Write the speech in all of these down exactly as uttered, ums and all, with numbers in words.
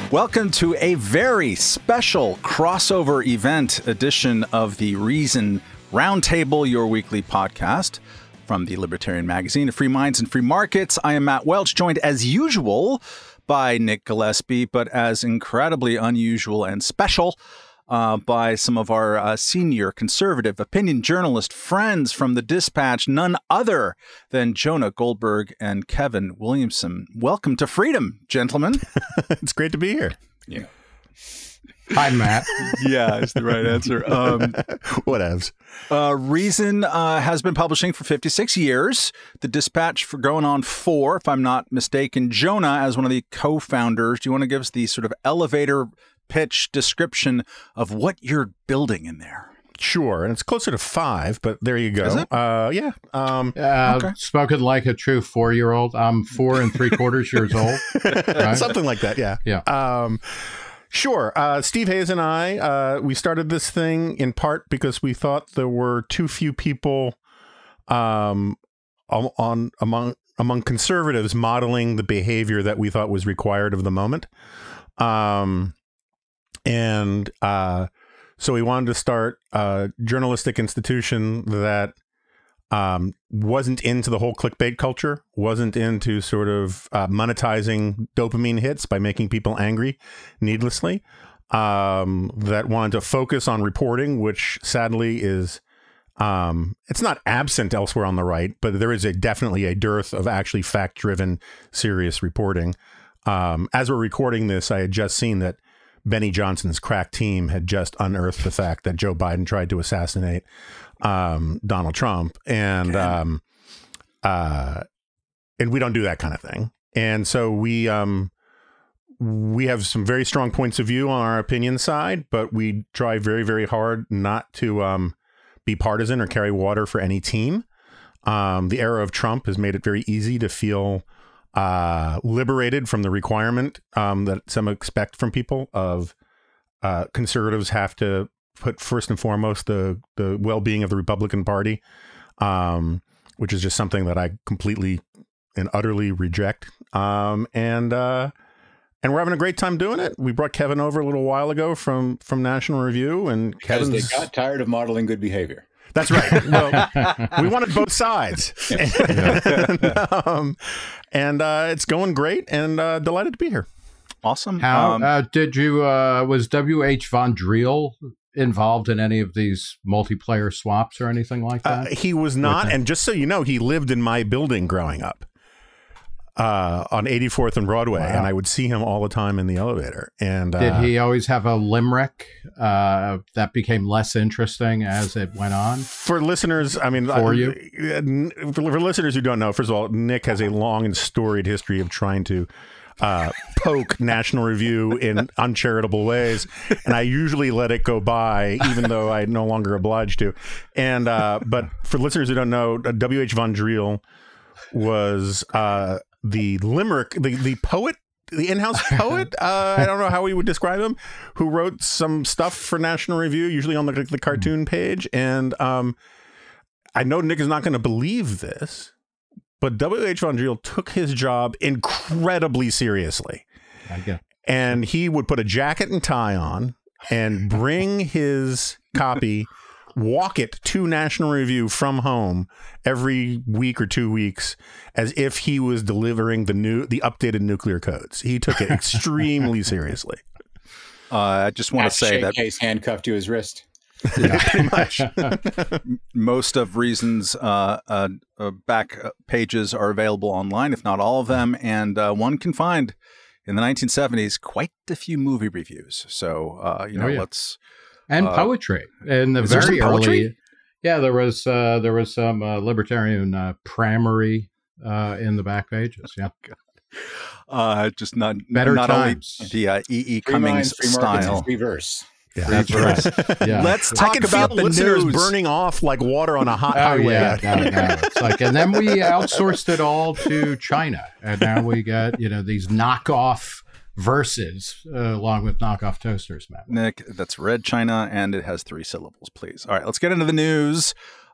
Welcome to a very special crossover event edition of the Reason Roundtable, your weekly podcast from the Libertarian Magazine of Free Minds and Free Markets. I am Matt Welch, joined as usual by Nick Gillespie, but as incredibly unusual and special uh, by some of our uh, senior conservative opinion journalist friends from the Dispatch, none other than Jonah Goldberg and Kevin Williamson. Welcome to freedom, gentlemen. It's great to be here. Yeah. Hi, Matt. Yeah, is the right answer. Um, Whatevs. Uh, Reason uh, has been publishing for fifty-six years. The Dispatch for going on four, if I'm not mistaken. Jonah, as one of the co-founders, do you want to give us the sort of elevator pitch description of what you're building in there? Sure, and it's closer to five, but there you go. Is it? Uh, yeah. Um, Uh, Okay. Spoken like a true four-year-old. I'm four and three quarters years old. Right? Something like that, yeah. Yeah. Um, sure. Uh, Steve Hayes and I, uh, we started this thing in part because we thought there were too few people um, on, on among among conservatives modeling the behavior that we thought was required of the moment. Um, and uh, so we wanted to start a journalistic institution that um, wasn't into the whole clickbait culture, wasn't into sort of uh, monetizing dopamine hits by making people angry needlessly, um, that wanted to focus on reporting, which sadly is, um, it's not absent elsewhere on the right, but there is a definitely a dearth of actually fact-driven, serious reporting. Um, as we're recording this, I had just seen that Benny Johnson's crack team had just unearthed the fact that Joe Biden tried to assassinate um, Donald Trump, and um, uh, and we don't do that kind of thing. And so we um, we have some very strong points of view on our opinion side, but we try very, very hard not to um, be partisan or carry water for any team. Um, the era of Trump has made it very easy to feel Uh, liberated from the requirement um, that some expect from people of uh, conservatives have to put first and foremost the the well-being of the Republican Party, um, which is just something that I completely and utterly reject. Um, and uh, and we're having a great time doing it. We brought Kevin over a little while ago from from National Review, and Because Kevin's... they got tired of modeling good behavior. That's right. Well, we wanted both sides. and um, and uh, it's going great, and uh, delighted to be here. Awesome. How Um, uh, did you? Uh, was W H Von Driel involved in any of these multiplayer swaps or anything like Uh, that? he was not, Okay. and just so you know, he lived in my building growing up uh, on eighty-fourth and Broadway, Wow. and I would see him all the time in the elevator. And uh, Did he always have a limerick uh, that became less interesting as it went on? For listeners, I mean, For uh, you? uh, for, for listeners who don't know, first of all, Nick has a long and storied history of trying to uh, poke National Review in uncharitable ways, and I usually let it go by, even though I'm no longer obliged to. And uh, but for listeners who don't know, W H Von Driel was uh, the limerick, the the poet. The in-house poet, uh, I don't know how we would describe him, who wrote some stuff for National Review, usually on the, the cartoon page. And um, I know Nick is not going to believe this, but W H Von Driel took his job incredibly seriously. I get. And he would put a jacket and tie on and bring his copy, walk it to National Review from home every week or two weeks as if he was delivering the new, the updated nuclear codes. He took it extremely seriously. uh, I just want to say that case handcuffed to his wrist. Yeah, pretty much. most of Reason's uh, uh, uh, back pages are available online, if not all of them. And uh, one can find in the nineteen seventies quite a few movie reviews. So, uh, you know, Oh, yeah. let's... And Uh, poetry in the is there very some poetry? early. Yeah, there was uh, there was some uh, libertarian uh, pramery uh, in the back pages. Yeah, Uh, just not Better not times. only the uh, E. E. Free Cummings minds, free markets, style. and free verse. Yeah. that's right. Yeah. Let's I talk can about feel the listeners news. burning off like water on a hot Oh highway. yeah, no, no. It's like, and then we outsourced it all to China, and now we got you know these knockoff verses uh, along with knockoff toasters, man. Nick, that's Red China, and it has three syllables, please. All right, let's get into the news.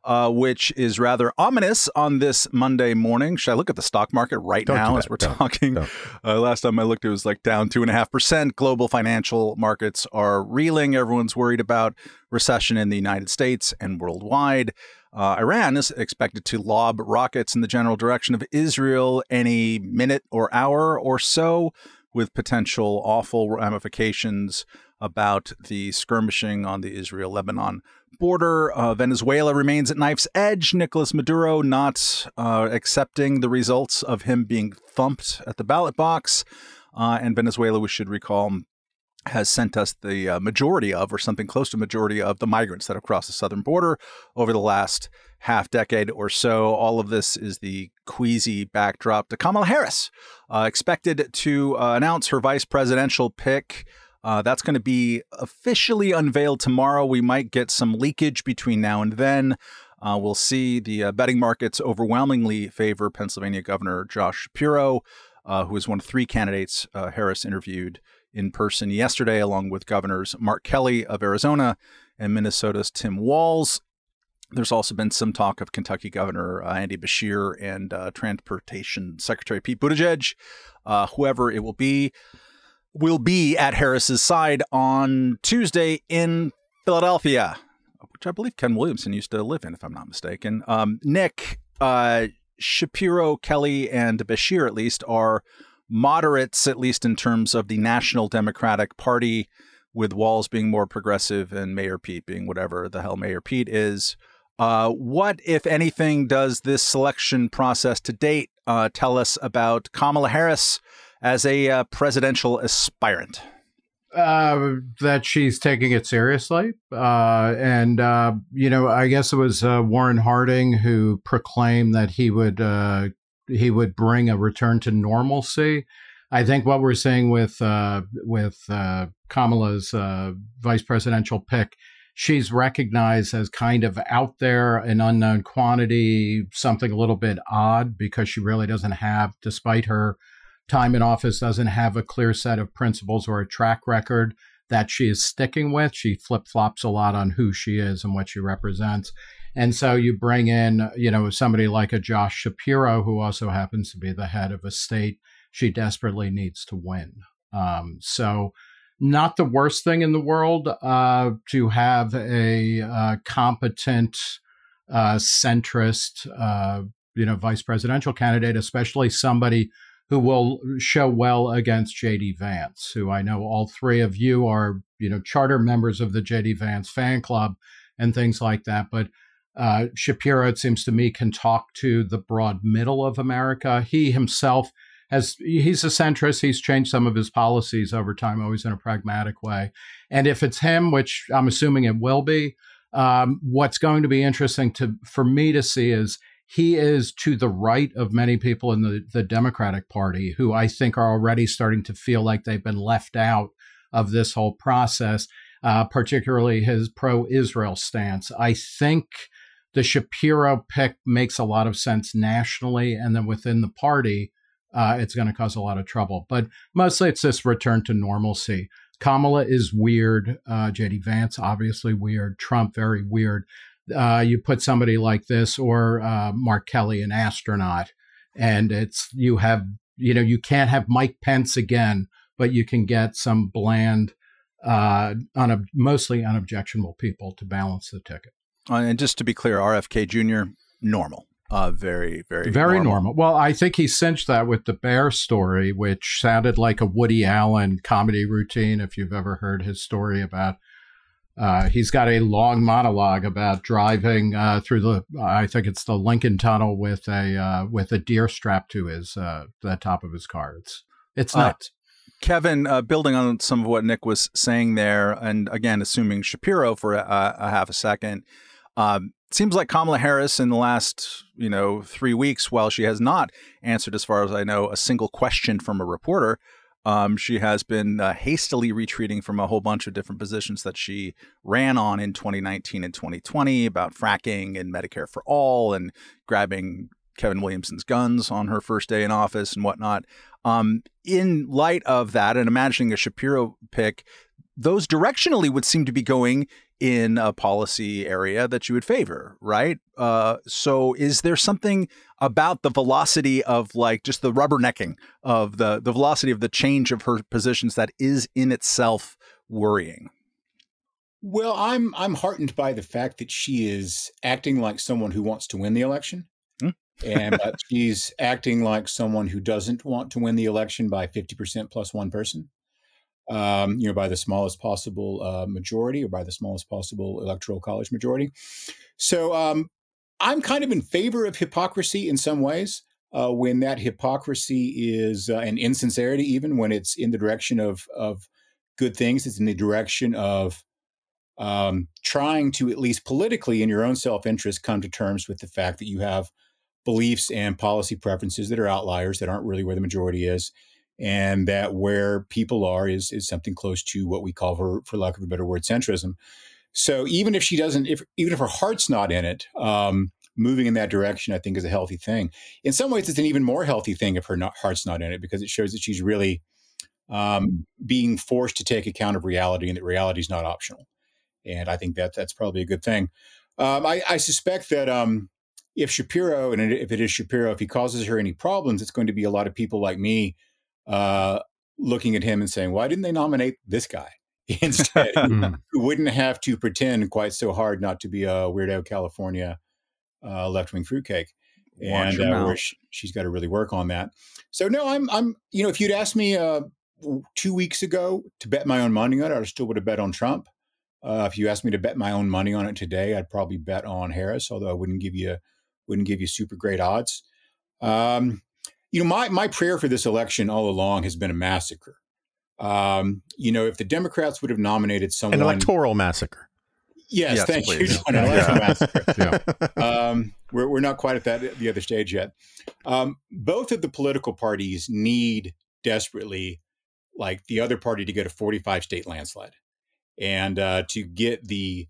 uh, which is rather ominous on this Monday morning. Should I look at the stock market right Don't now do as that. we're Don't. talking? Don't. Uh, last time I looked, it was like down two and a half percent. Global financial markets are reeling. Everyone's worried about recession in the United States and worldwide. Uh, Iran is expected to lob rockets in the general direction of Israel any minute or hour or so, with potential awful ramifications about the skirmishing on the Israel-Lebanon border. Uh, Venezuela remains at knife's edge. Nicolas Maduro not uh, accepting the results of him being thumped at the ballot box. Uh, and Venezuela, we should recall, has sent us the uh, majority of, or something close to majority of, the migrants that have crossed the southern border over the last half decade or so. All of this is the queasy backdrop to Kamala Harris, uh, expected to uh, announce her vice presidential pick. Uh, that's going to be officially unveiled tomorrow. We might get some leakage between now and then. Uh, we'll see. The uh, betting markets overwhelmingly favor Pennsylvania Governor Josh Shapiro, uh, who is one of three candidates uh, Harris interviewed in person yesterday, along with Governors Mark Kelly of Arizona and Minnesota's Tim Walz. There's also been some talk of Kentucky Governor uh, Andy Beshear and uh, Transportation Secretary Pete Buttigieg. Uh, whoever it will be, will be at Harris's side on Tuesday in Philadelphia, which I believe Ken Williamson used to live in, if I'm not mistaken. Um, Nick, uh, Shapiro, Kelly, and Beshear, at least, are moderates, at least in terms of the National Democratic Party, with Walz being more progressive and Mayor Pete being whatever the hell Mayor Pete is. Uh, what, if anything, does this selection process to date uh, tell us about Kamala Harris as a uh, presidential aspirant? Uh, that she's taking it seriously. Uh, and, uh, you know, I guess it was uh, Warren Harding who proclaimed that he would uh, he would bring a return to normalcy. I think what we're seeing with uh, with uh, Kamala's uh, vice presidential pick, she's recognized as kind of out there, an unknown quantity, something a little bit odd, because she really doesn't have, despite her time in office, doesn't have a clear set of principles or a track record that she is sticking with. She flip-flops a lot on who she is and what she represents. And so you bring in, you know, somebody like a Josh Shapiro, who also happens to be the head of a state she desperately needs to win. Um, so not the worst thing in the world uh, to have a uh, competent, uh, centrist, uh, you know, vice presidential candidate, especially somebody who will show well against J D Vance, who I know all three of you are, you know, charter members of the J D Vance fan club and things like that. But uh, Shapiro, it seems to me, can talk to the broad middle of America. He himself has, he's a centrist. He's changed some of his policies over time, always in a pragmatic way. And if it's him, which I'm assuming it will be, um, what's going to be interesting to for me to see is he is to the right of many people in the, the Democratic Party who I think are already starting to feel like they've been left out of this whole process, uh, particularly his pro-Israel stance. I think the Shapiro pick makes a lot of sense nationally, and then within the party, uh, it's going to cause a lot of trouble. But mostly it's this return to normalcy. Kamala is weird. Uh, J D Vance, obviously weird. Trump, very weird. Uh, you put somebody like this or uh, Mark Kelly, an astronaut, and it's you have, you know, you can't have Mike Pence again, but you can get some bland, uh, un- mostly unobjectionable people to balance the ticket. Uh, and just to be clear, R F K Junior, normal. Uh, very, very, very normal. normal. Well, I think he cinched that with the bear story, which sounded like a Woody Allen comedy routine. If you've ever heard his story about, uh, he's got a long monologue about driving uh, through the, I think it's the Lincoln Tunnel with a uh, with a deer strapped to his uh, the top of his car. It's it's nuts. Uh, Kevin, uh, building on some of what Nick was saying there, and again, assuming Shapiro for a, a half a second. Um, Seems like Kamala Harris in the last, you know, three weeks, while she has not answered, as far as I know, a single question from a reporter, um, she has been uh, hastily retreating from a whole bunch of different positions that she ran on in twenty nineteen and twenty twenty about fracking and Medicare for all and grabbing Kevin Williamson's guns on her first day in office and whatnot. Um, in light of that and imagining a Shapiro pick, those directionally would seem to be going in a policy area that you would favor, right? Uh, so is there something about the velocity of like just the rubbernecking of the, the velocity of the change of her positions that is in itself worrying? Well, I'm I'm heartened by the fact that she is acting like someone who wants to win the election, Hmm. and but she's acting like someone who doesn't want to win the election by fifty percent plus one person. Um, you know, by the smallest possible uh, majority or by the smallest possible electoral college majority. So um, I'm kind of in favor of hypocrisy in some ways. Uh, when that hypocrisy is uh, an insincerity, even when it's in the direction of of good things, it's in the direction of um, trying to, at least politically, in your own self-interest, come to terms with the fact that you have beliefs and policy preferences that are outliers, that aren't really where the majority is, and that where people are is is something close to what we call, for for lack of a better word, centrism. So even if she doesn't, if even if her heart's not in it, um, moving in that direction, I think, is a healthy thing. In some ways, it's an even more healthy thing if her not, heart's not in it, because it shows that she's really um, being forced to take account of reality, and that reality is not optional. And I think that that's probably a good thing. Um, I, I suspect that um, if Shapiro, and if it is Shapiro, if he causes her any problems, it's going to be a lot of people like me uh, looking at him and saying, why didn't they nominate this guy instead, who, who wouldn't have to pretend quite so hard not to be a weirdo California uh, left-wing fruitcake. Watch And your uh, mouth. where she, she's got to really work on that. So no, I'm, I'm, you know, if you'd asked me uh, two weeks ago to bet my own money on it, I still would have bet on Trump. Uh, if you asked me to bet my own money on it today, I'd probably bet on Harris, although I wouldn't give you wouldn't give you super great odds. Um, you know, my my prayer for this election all along has been a massacre. Um, you know, if the Democrats would have nominated someone, An electoral massacre. Yes, Yes, thank please. you. An election massacre. Yeah. Um, we're we're not quite at that the other stage yet. Um, both of the political parties need desperately, like, the other party to get a forty-five state landslide, and uh, to get the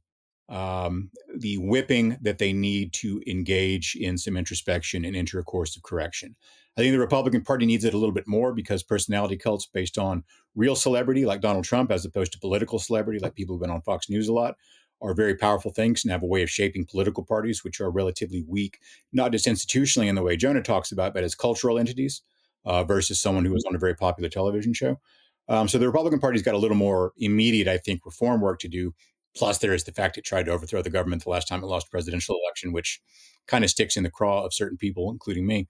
um, the whipping that they need to engage in some introspection and enter a course of correction. I think the Republican Party needs it a little bit more, because personality cults based on real celebrity, like Donald Trump, as opposed to political celebrity, like people who've been on Fox News a lot, are very powerful things and have a way of shaping political parties, which are relatively weak, not just institutionally in the way Jonah talks about, but as cultural entities uh, versus someone who was on a very popular television show. Um, so the Republican Party's got a little more immediate, I think, reform work to do. Plus, there is the fact it tried to overthrow the government the last time it lost a presidential election, which kind of sticks in the craw of certain people, including me.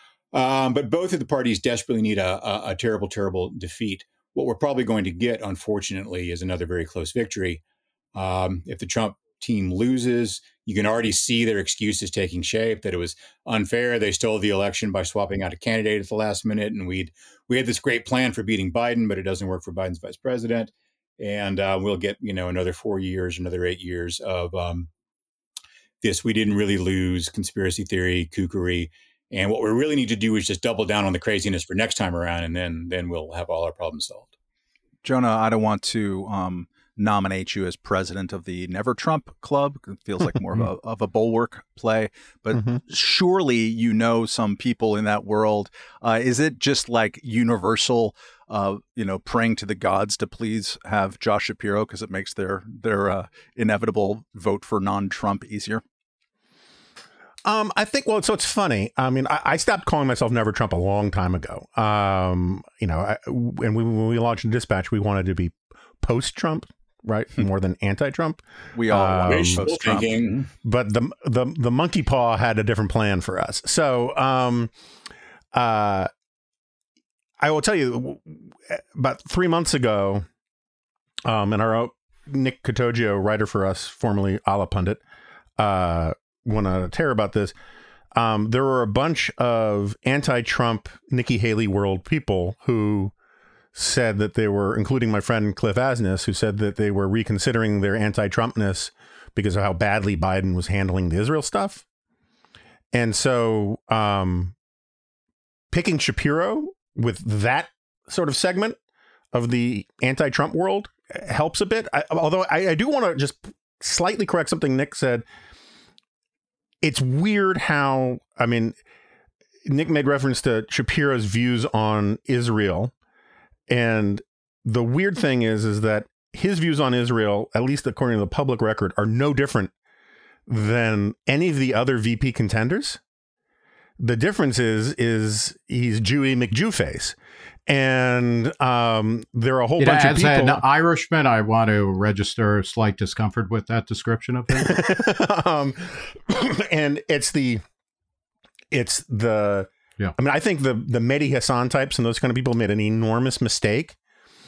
Um, but both of the parties desperately need a, a, a terrible, terrible defeat. What we're probably going to get, unfortunately, is another very close victory. Um, if the Trump team loses, you can already see their excuses taking shape, that it was unfair. They stole the election by swapping out a candidate at the last minute. And we'd, we had this great plan for beating Biden, but it doesn't work for Biden's vice president. And uh, we'll get, you know, another four years, another eight years of um, this. We didn't really lose, conspiracy theory, kookery. And what we really need to do is just double down on the craziness for next time around. And then, then we'll have all our problems solved. Jonah, I don't want to um, nominate you as president of the Never Trump Club. It feels like more of a of a bulwark play, but Mm-hmm. surely you know some people in that world. Uh, is it just like universal, uh, you know, praying to the gods to please have Josh Shapiro because it makes their their uh, inevitable vote for non-Trump easier? Um, I think, well, so it's funny. I mean, I, I stopped calling myself Never Trump a long time ago. Um, you know, I, and we, when we launched Dispatch, we wanted to be post-Trump, right? More than anti-Trump. We all Um, want to Wishful post-Trump. thinking. But the, the, the monkey paw had a different plan for us. So, um, uh, I will tell you, about three months ago, um, and our Nick Catoggio, writer for us, formerly a la Pundit, uh, want to tear about this. Um, there were a bunch of anti-Trump Nikki Haley world people who said that they were, including my friend Cliff Asness, who said that they were reconsidering their anti-Trumpness because of how badly Biden was handling the Israel stuff. And so um, picking Shapiro with that sort of segment of the anti-Trump world helps a bit. I, although I, I do want to just slightly correct something Nick said. It's weird how, I mean, Nick made reference to Shapiro's views on Israel. And the weird thing is, is that his views on Israel, at least according to the public record, are no different than any of the other V P contenders. The difference is, is he's Jewy McJewface. And um, there are a whole you know, bunch of as people. an Irishman, I want to register slight discomfort with that description of him. um, and it's the, it's the, yeah. I mean, I think the, the Mehdi Hassan types and those kind of people made an enormous mistake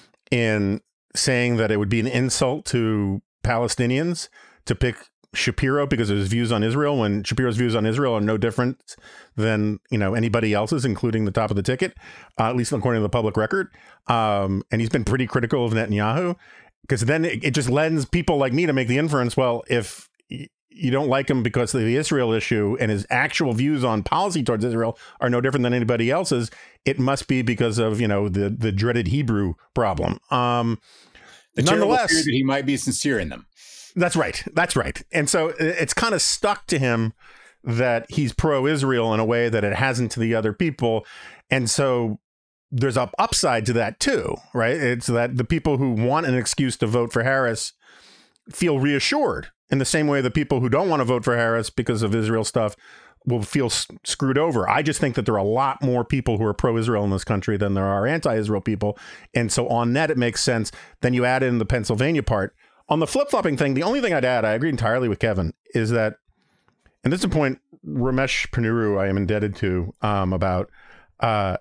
in saying that it would be an insult to Palestinians to pick Shapiro because of his views on Israel, when Shapiro's views on Israel are no different than, you know, anybody else's, including the top of the ticket, uh, at least according to the public record. Um, and he's been pretty critical of Netanyahu, because then it, it just lends people like me to make the inference, well, if y- you don't like him because of the Israel issue and his actual views on policy towards Israel are no different than anybody else's, it must be because of, you know, the, the dreaded Hebrew problem. Um, the terrible nonetheless, fear that he might be sincere in them. That's right. That's right. And so it's kind of stuck to him that he's pro-Israel in a way that it hasn't to the other people. And so there's an upside to that too, right? It's that the people who want an excuse to vote for Harris feel reassured in the same way the people who don't want to vote for Harris because of Israel stuff will feel s- screwed over. I just think that there are a lot more people who are pro-Israel in this country than there are anti-Israel people. And so on that, it makes sense. Then you add in the Pennsylvania part. On the flip-flopping thing, the only thing I'd add, I agree entirely with Kevin, is that, and this is a point Ramesh Ponnuru I am indebted to um, about uh,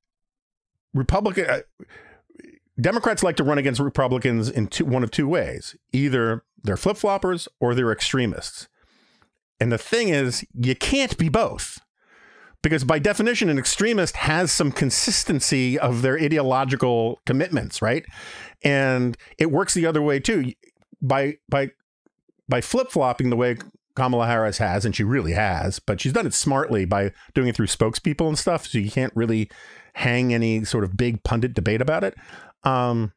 Republican uh, Democrats like to run against Republicans in two, one of two ways. Either they're flip-floppers or they're extremists. And the thing is, you can't be both. Because by definition, an extremist has some consistency of their ideological commitments, right? And it works the other way too. By by by flip-flopping the way Kamala Harris has, and she really has, but she's done it smartly by doing it through spokespeople and stuff, so you can't really hang any sort of big pundit debate about it. Um,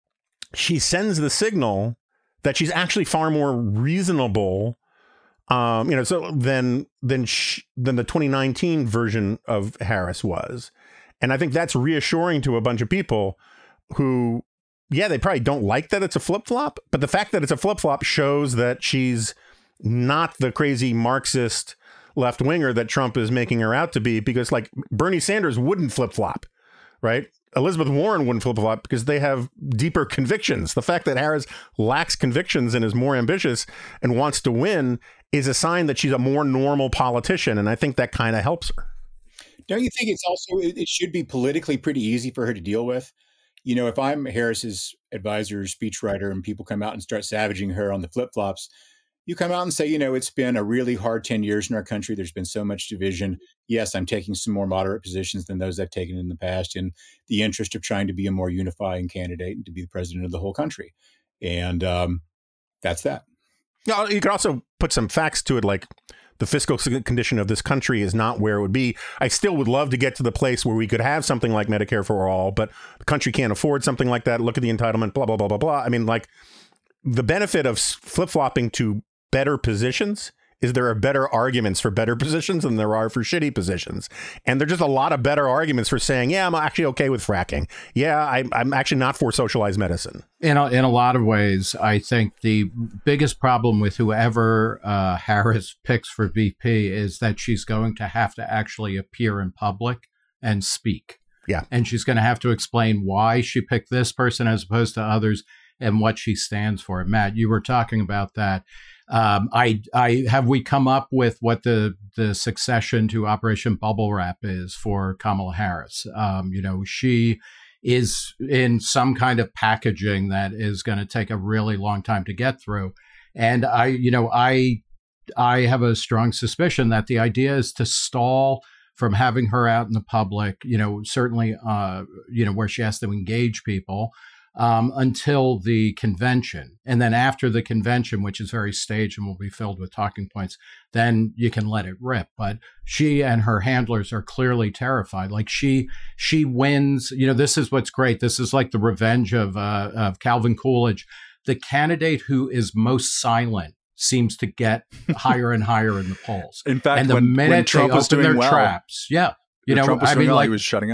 she sends the signal that she's actually far more reasonable, um, you know, so than than sh- than the twenty nineteen version of Harris was, and I think that's reassuring to a bunch of people who, yeah, they probably don't like that it's a flip flop, but the fact that it's a flip flop shows that she's not the crazy Marxist left winger that Trump is making her out to be, because like Bernie Sanders wouldn't flip flop, right? Elizabeth Warren wouldn't flip flop because they have deeper convictions. The fact that Harris lacks convictions and is more ambitious and wants to win is a sign that she's a more normal politician. And I think that kind of helps her. Don't you think it's also, it it should be politically pretty easy for her to deal with? You know, if I'm Harris's advisor, speechwriter, and people come out and start savaging her on the flip-flops, you come out and say, you know, it's been a really hard ten years in our country. There's been so much division. Yes, I'm taking some more moderate positions than those I've taken in the past in the interest of trying to be a more unifying candidate and to be the president of the whole country. And um, that's that. No, you could also put some facts to it, like the fiscal condition of this country is not where it would be. I still would love to get to the place where we could have something like Medicare for all, but the country can't afford something like that. Look at the entitlement, blah, blah, blah, blah, blah. I mean, like the benefit of flip-flopping to better positions is there are better arguments for better positions than there are for shitty positions. And there's just a lot of better arguments for saying, yeah, I'm actually okay with fracking. Yeah, I, I'm actually not for socialized medicine. In a, in a lot of ways, I think the biggest problem with whoever uh, Harris picks for V P is that she's going to have to actually appear in public and speak. Yeah. And she's going to have to explain why she picked this person as opposed to others and what she stands for. Matt, you were talking about that. Um, I, I have we come up with what the the succession to Operation Bubble Wrap is for Kamala Harris. Um, you know, she is in some kind of packaging that is going to take a really long time to get through. And I, you know, I I have a strong suspicion that the idea is to stall from having her out in the public. You know, certainly, uh, you know, where she has to engage people. Um, until the convention. And then after the convention, which is very staged and will be filled with talking points, then you can let it rip. But she and her handlers are clearly terrified. Like she she wins. You know, this is what's great. This is like the revenge of, uh, of Calvin Coolidge. The candidate who is most silent seems to get higher and higher in the polls. In fact, and the when, minute when Trump they was open doing their well, traps, yeah. You know, Trump was I doing mean, well, like, he was shutting up.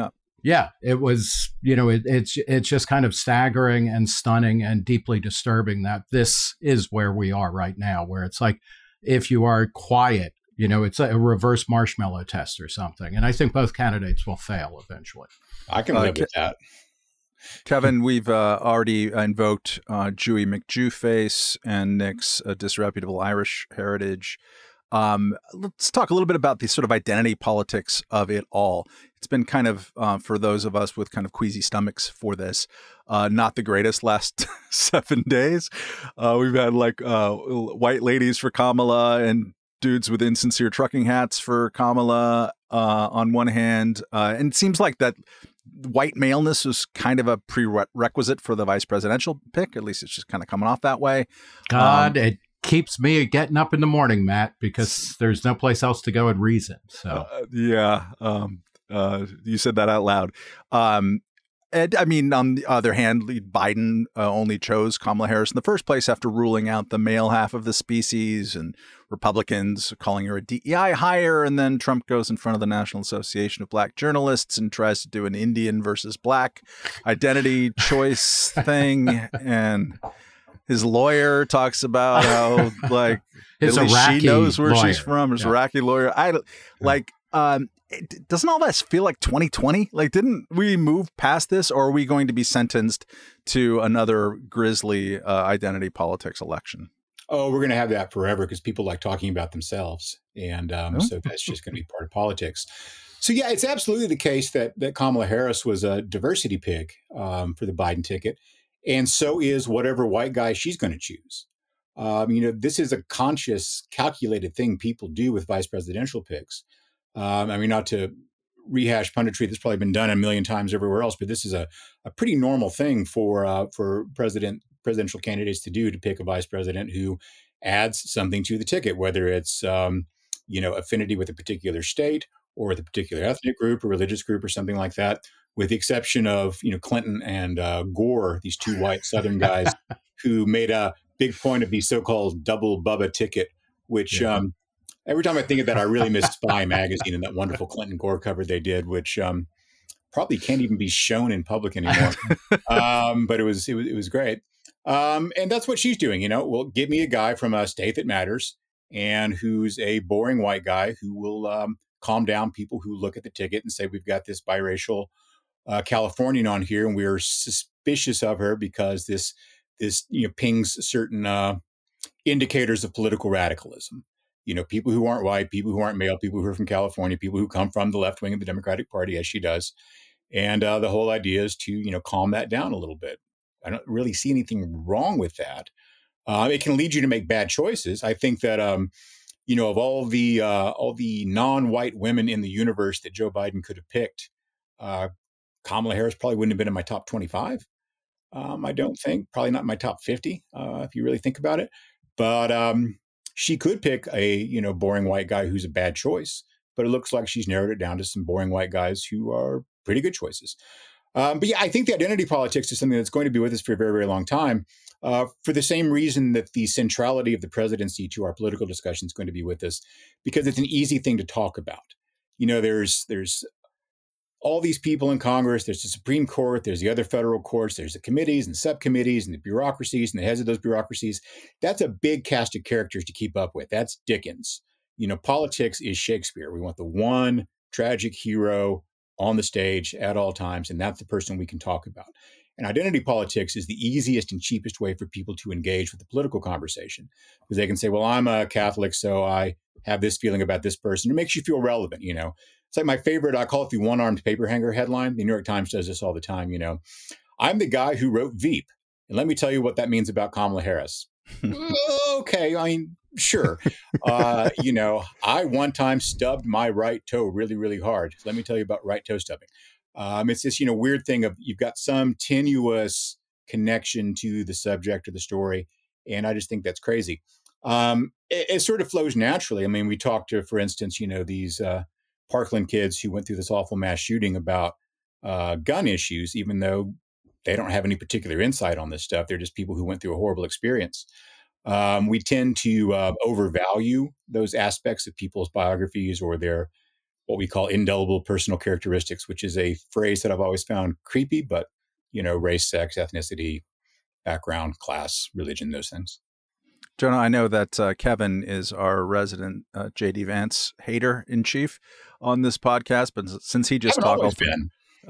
Yeah, it was, you know, it, it's it's just kind of staggering and stunning and deeply disturbing that this is where we are right now, where it's like, if you are quiet, you know, it's a reverse marshmallow test or something. And I think both candidates will fail eventually. I can Uh, live Ke- with that. Kevin, we've uh, already invoked uh, Jewy McJewface and Nick's uh, disreputable Irish heritage. Um, let's talk a little bit about the sort of identity politics of it all. It's been kind of, uh, for those of us with kind of queasy stomachs for this, uh, not the greatest last seven days. Uh, we've had like uh, white ladies for Kamala and dudes with insincere trucking hats for Kamala uh, on one hand. Uh, and it seems like that white maleness was kind of a prerequisite for the vice presidential pick. At least it's just kind of coming off that way. God, Um, it keeps me getting up in the morning, Matt, because there's no place else to go and reason. So Uh, yeah, um, uh, you said that out loud. Um, and I mean, on the other hand, Biden uh, only chose Kamala Harris in the first place after ruling out the male half of the species, and Republicans calling her a D E I hire. And then Trump goes in front of the National Association of Black Journalists and tries to do an Indian versus Black identity choice thing. And his lawyer talks about how, like, his at least Iraqi she knows where lawyer. she's from. His Yeah. Iraqi lawyer. I don't- like. Um, it, doesn't all that feel like twenty twenty? Like, didn't we move past this, or are we going to be sentenced to another grisly uh, identity politics election? Oh, we're going to have that forever because people like talking about themselves. And um, Oh. so that's just going to be part of politics. So, yeah, it's absolutely the case that, that Kamala Harris was a diversity pick um, for the Biden ticket. And so is whatever white guy she's going to choose. Um, you know, this is a conscious, calculated thing people do with vice presidential picks. Um, I mean, not to rehash punditry that's probably been done a million times everywhere else, but this is a, a pretty normal thing for uh, for president presidential candidates to do, to pick a vice president who adds something to the ticket, whether it's um, you know, affinity with a particular state or with a particular ethnic group or religious group or something like that. With the exception of, you know, Clinton and uh, Gore, these two white Southern guys who made a big point of the so-called double Bubba ticket, which Yeah. um, every time I think of that, I really miss Spy magazine and that wonderful Clinton Gore cover they did, which um, probably can't even be shown in public anymore. um, but it was, it was it was great, um, and that's what she's doing. You know, well, give me a guy from a state that matters and who's a boring white guy who will um, calm down people who look at the ticket and say we've got this biracial uh, Californian on here, and we're suspicious of her because this this you know pings certain uh, indicators of political radicalism. You know, people who aren't white, people who aren't male, people who are from California, people who come from the left wing of the Democratic Party, as she does. And uh, the whole idea is to, you know, calm that down a little bit. I don't really see anything wrong with that. Uh, it can lead you to make bad choices. I think that, um, you know, of all the uh, all the non-white women in the universe that Joe Biden could have picked, uh, Kamala Harris probably wouldn't have been in my top twenty-five. Um, I don't think, probably not my top fifty, uh, if you really think about it. But um, she could pick a, you know, boring white guy who's a bad choice. But it looks like she's narrowed it down to some boring white guys who are pretty good choices. Um, but yeah, I think the identity politics is something that's going to be with us for a very, very long time, uh, for the same reason that the centrality of the presidency to our political discussion is going to be with us, because it's an easy thing to talk about. You know, there's there's all these people in Congress, there's the Supreme Court, there's the other federal courts, there's the committees and subcommittees and the bureaucracies and the heads of those bureaucracies. That's a big cast of characters to keep up with. That's Dickens. You know, politics is Shakespeare. We want the one tragic hero on the stage at all times, and that's the person we can talk about. And identity politics is the easiest and cheapest way for people to engage with the political conversation, because they can say, well, I'm a Catholic, so I have this feeling about this person. It makes you feel relevant, you know. It's like my favorite, I call it the one-armed paper hanger headline. The New York Times does this all the time, you know. I'm the guy who wrote Veep, and let me tell you what that means about Kamala Harris. Okay, I mean, sure. Uh, you know, I one time stubbed my right toe really, really hard. Let me tell you about right toe stubbing. Um, it's this, you know, weird thing of you've got some tenuous connection to the subject or the story, and I just think that's crazy. Um, it, it sort of flows naturally. I mean, we talked to, for instance, you know, these uh, Parkland kids who went through this awful mass shooting about uh, gun issues, even though they don't have any particular insight on this stuff. They're just people who went through a horrible experience. Um, we tend to uh, overvalue those aspects of people's biographies or their what we call indelible personal characteristics, which is a phrase that I've always found creepy, but, you know, race, sex, ethnicity, background, class, religion, those things. Jonah, I know that uh, Kevin is our resident uh, J D Vance hater in chief on this podcast, but since he just toggled, been.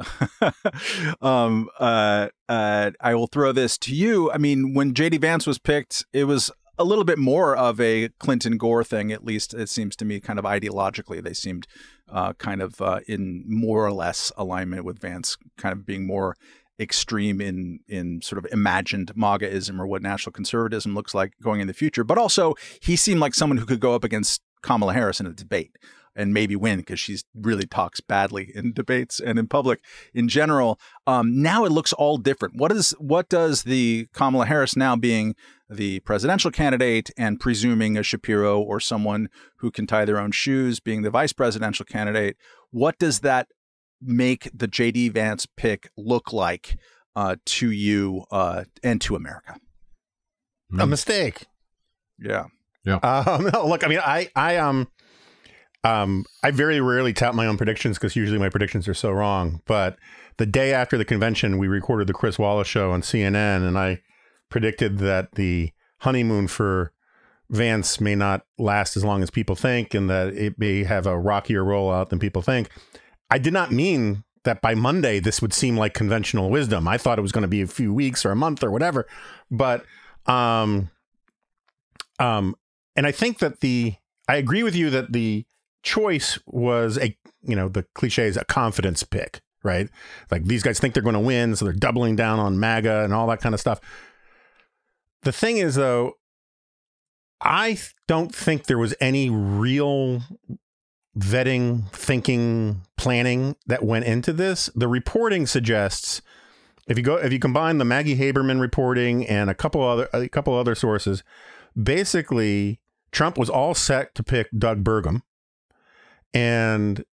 um, uh, uh, I will throw this to you. I mean, when J D Vance was picked, it was a little bit more of a Clinton Gore thing, at least it seems to me, kind of ideologically. They seemed uh, kind of uh, in more or less alignment with Vance, kind of being more extreme in in sort of imagined MAGAism or what national conservatism looks like going in the future. But also, he seemed like someone who could go up against Kamala Harris in a debate and maybe win, because she really talks badly in debates and in public in general. Um, now it looks all different. What is what does the Kamala Harris, now being the presidential candidate and presuming a Shapiro or someone who can tie their own shoes being the vice presidential candidate, what does that make the J D Vance pick look like uh, to you uh, and to America? A mistake. Yeah. Yeah. Um, no, look, I mean, I, I, um, um, I very rarely tout my own predictions because usually my predictions are so wrong. But the day after the convention, we recorded the Chris Wallace show on C N N, and I predicted that the honeymoon for Vance may not last as long as people think, and that it may have a rockier rollout than people think. I did not mean that by Monday this would seem like conventional wisdom. I thought it was going to be a few weeks or a month or whatever. But, um, um, and I think that the, I agree with you that the choice was a, you know, the cliche is a confidence pick, right? Like, these guys think they're going to win, so they're doubling down on MAGA and all that kind of stuff. The thing is, though, I don't think there was any real vetting, thinking, planning that went into this. The reporting suggests, if you go, if you combine the Maggie Haberman reporting and a couple other, a couple other sources, basically Trump was all set to pick Doug Burgum, and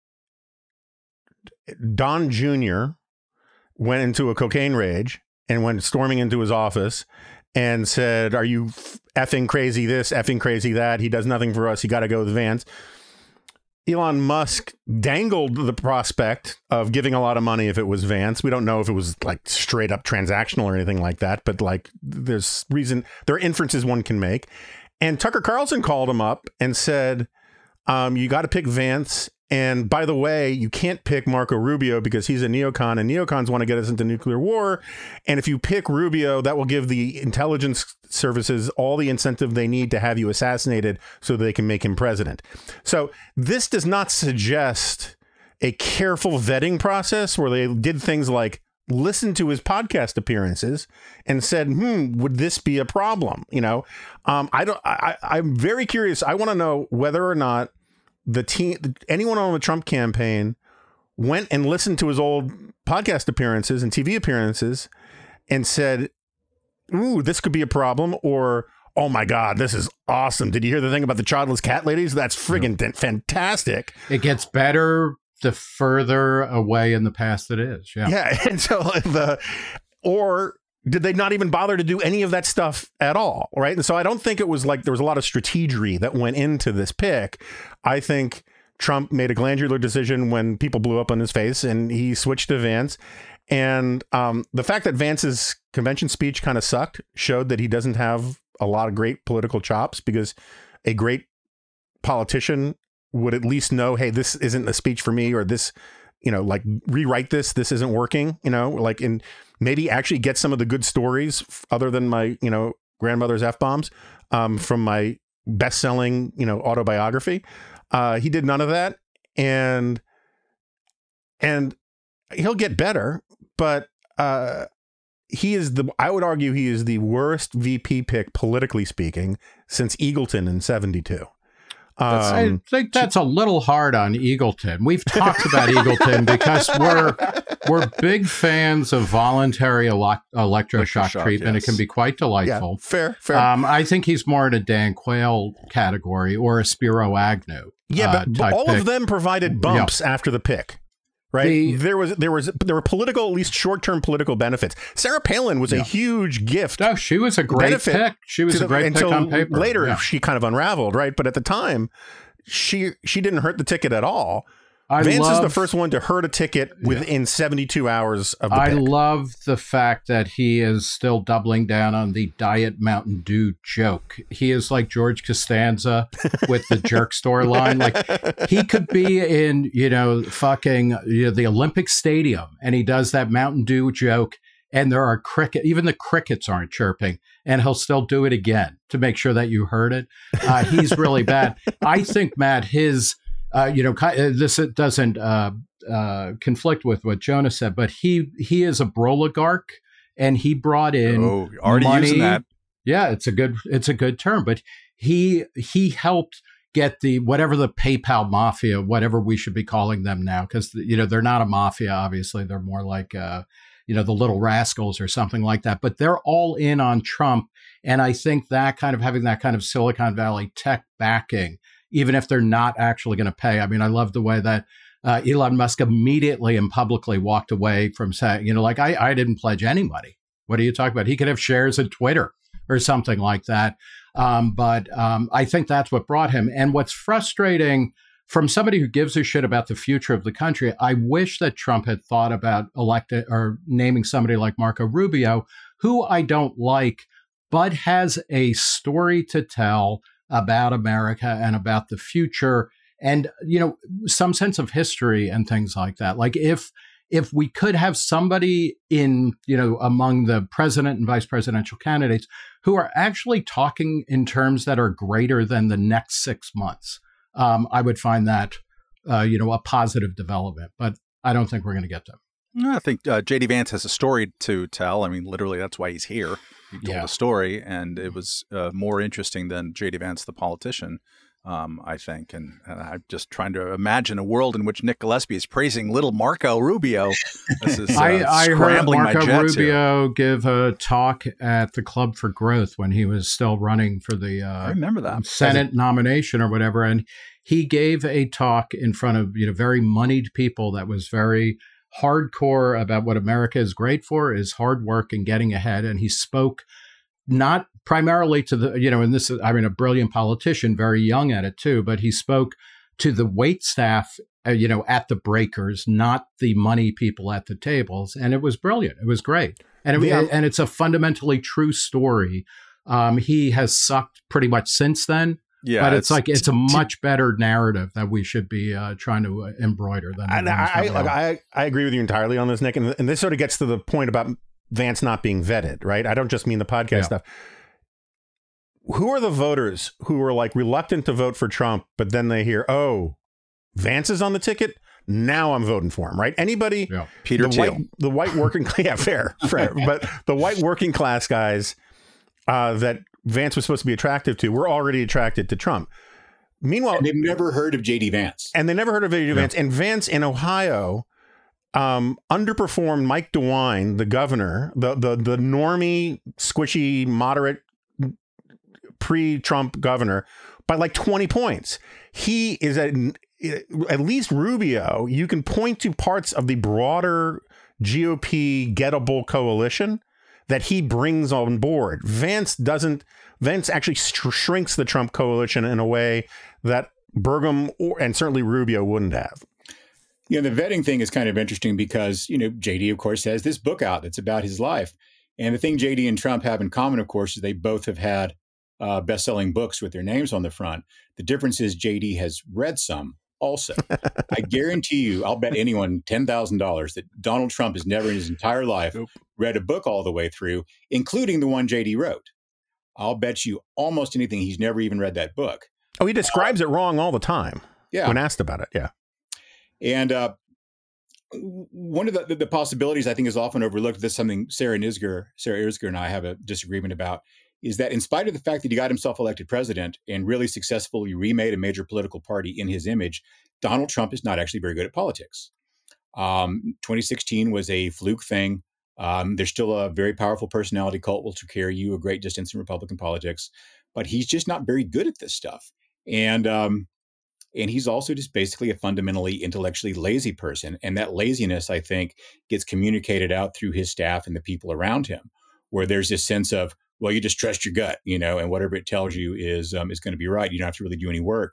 Don Junior went into a cocaine rage and went storming into his office and said, "Are you effing crazy this, effing crazy that? He does nothing for us. You got to go with Vance." Elon Musk dangled the prospect of giving a lot of money if it was Vance. We don't know if it was like straight up transactional or anything like that, but like there's reason, there are inferences one can make. And Tucker Carlson called him up and said, um, you got to pick Vance. And by the way, you can't pick Marco Rubio because he's a neocon, and neocons want to get us into nuclear war. And if you pick Rubio, that will give the intelligence services all the incentive they need to have you assassinated so they can make him president. So this does not suggest a careful vetting process where they did things like listen to his podcast appearances and said, hmm, would this be a problem? You know, um, I don't, I, I'm very curious. I want to know whether or not the team, anyone on the Trump campaign went and listened to his old podcast appearances and T V appearances and said, ooh, this could be a problem, or, oh my God, this is awesome. Did you hear the thing about the childless cat ladies? That's friggin' yeah. fantastic. It gets better the further away in the past it is. Yeah. Yeah. And so the, or did they not even bother to do any of that stuff at all? Right. And so I don't think it was like there was a lot of strategery that went into this pick. I think Trump made a glandular decision when people blew up on his face and he switched to Vance. And um, the fact that Vance's convention speech kind of sucked showed that he doesn't have a lot of great political chops, because a great politician would at least know, hey, this isn't a speech for me, or this, you know, like rewrite this, this isn't working, you know, like, and maybe actually get some of the good stories other than my, you know, grandmother's F-bombs um, from my best-selling, you know, autobiography. Uh, he did none of that. And, and he'll get better, but uh, he is the, I would argue he is the worst V P pick, politically speaking, since Eagleton in seventy-two. Um, I think that's a little hard on Eagleton. We've talked about Eagleton because we're we're big fans of voluntary ele- electroshock Electroshock, treatment. yes. It can be quite delightful. Yeah, fair, fair. Um, I think he's more in a Dan Quayle category or a Spiro Agnew. Yeah, uh, but all pick. of them provided bumps yeah. after the pick. Right. The, there was there was there were political, at least short term political benefits. Sarah Palin was yeah. a huge gift. No, she was a great pick. She was a great the, pick on paper. Later, yeah. she kind of unraveled. Right. But at the time, she she didn't hurt the ticket at all. I Vance love, is the first one to hurt a ticket within yeah. seventy-two hours of the I pick. love the fact that he is still doubling down on the Diet Mountain Dew joke. He is like George Costanza with the jerk store line. Like, he could be in, you know, fucking you know, the Olympic Stadium, and he does that Mountain Dew joke, and there are cricket, even the crickets aren't chirping, and he'll still do it again to make sure that you heard it. Uh, he's really bad. I think, Matt, his... Uh, you know, this doesn't uh, uh, conflict with what Jonah said, but he he is a broligarch, and he brought in oh, already money. Using that. Yeah, it's a good it's a good term, but he he helped get the whatever the PayPal mafia, whatever we should be calling them now, because you know they're not a mafia. Obviously, they're more like uh, you know the Little Rascals or something like that. But they're all in on Trump, and I think that kind of having that kind of Silicon Valley tech backing, even if they're not actually going to pay. I mean, I love the way that uh, Elon Musk immediately and publicly walked away from saying, you know, like, I, I didn't pledge any money. What are you talking about? He could have shares in Twitter or something like that. Um, but um, I think that's what brought him. And what's frustrating from somebody who gives a shit about the future of the country, I wish that Trump had thought about electing or naming somebody like Marco Rubio, who I don't like, but has a story to tell about America and about the future, and you know some sense of history and things like that. Like if if we could have somebody in you know among the president and vice presidential candidates who are actually talking in terms that are greater than the next six months, um, I would find that uh, you know a positive development. But I don't think we're going to get them. I think uh, J D Vance has a story to tell. I mean, literally, that's why he's here. He told yeah. a story, and it was uh, more interesting than J D Vance, the politician, um, I think. And, and I'm just trying to imagine a world in which Nick Gillespie is praising little Marco Rubio. This is uh, I, I heard Marco Rubio here. give a talk at the Club for Growth when he was still running for the uh, I remember that. Senate nomination or whatever. And he gave a talk in front of you know very moneyed people that was very hardcore about what America is great for is hard work and getting ahead. And he spoke not primarily to the, you know, and this is, I mean, a brilliant politician, very young at it too, but he spoke to the wait staff, uh, you know, at the breakers, not the money people at the tables. And it was brilliant. It was great. And it, yeah. and it's a fundamentally true story. Um, he has sucked pretty much since then. Yeah, but it's, it's like it's a much better narrative that we should be uh, trying to uh, embroider than. And I, I, like, I I agree with you entirely on this, Nick. And, and this sort of gets to the point about Vance not being vetted, right? I don't just mean the podcast yeah. stuff. Who are the voters who are like reluctant to vote for Trump, but then they hear, oh, Vance is on the ticket? Now I'm voting for him, right? Anybody? Yeah. Peter the Thiel. White, the white working, yeah, fair, fair. But the white working class guys uh, that Vance was supposed to be attractive to, we're already attracted to Trump. Meanwhile, and they've never heard of J D Vance. And they never heard of J D Vance. Yeah. And Vance in Ohio um, underperformed Mike DeWine, the governor, the the the normie, squishy, moderate pre-Trump governor, by like twenty points. He is at at least Rubio. You can point to parts of the broader G O P gettable coalition that he brings on board. Vance doesn't. Vance actually sh- shrinks the Trump coalition in a way that Burgum or, and certainly Rubio wouldn't have. You know, the vetting thing is kind of interesting because, you know, J D, of course, has this book out that's about his life. And the thing J D and Trump have in common, of course, is they both have had uh, best-selling books with their names on the front. The difference is J D has read some also. I guarantee you, I'll bet anyone ten thousand dollars that Donald Trump has never in his entire life nope. read a book all the way through, including the one J D wrote. I'll bet you almost anything he's never even read that book. Oh, he describes uh, it wrong all the time. Yeah. When asked about it. Yeah. And uh, one of the, the possibilities I think is often overlooked, that's something Sarah Nisger, Sarah Isger and I have a disagreement about, is that in spite of the fact that he got himself elected president and really successfully remade a major political party in his image, Donald Trump is not actually very good at politics. Um, twenty sixteen was a fluke thing. Um, there's still a very powerful personality cult will carry you a great distance in Republican politics, but he's just not very good at this stuff. And um, and he's also just basically a fundamentally intellectually lazy person. And that laziness, I think, gets communicated out through his staff and the people around him, where there's this sense of, well, you just trust your gut, you know, and whatever it tells you is um, is going to be right. You don't have to really do any work.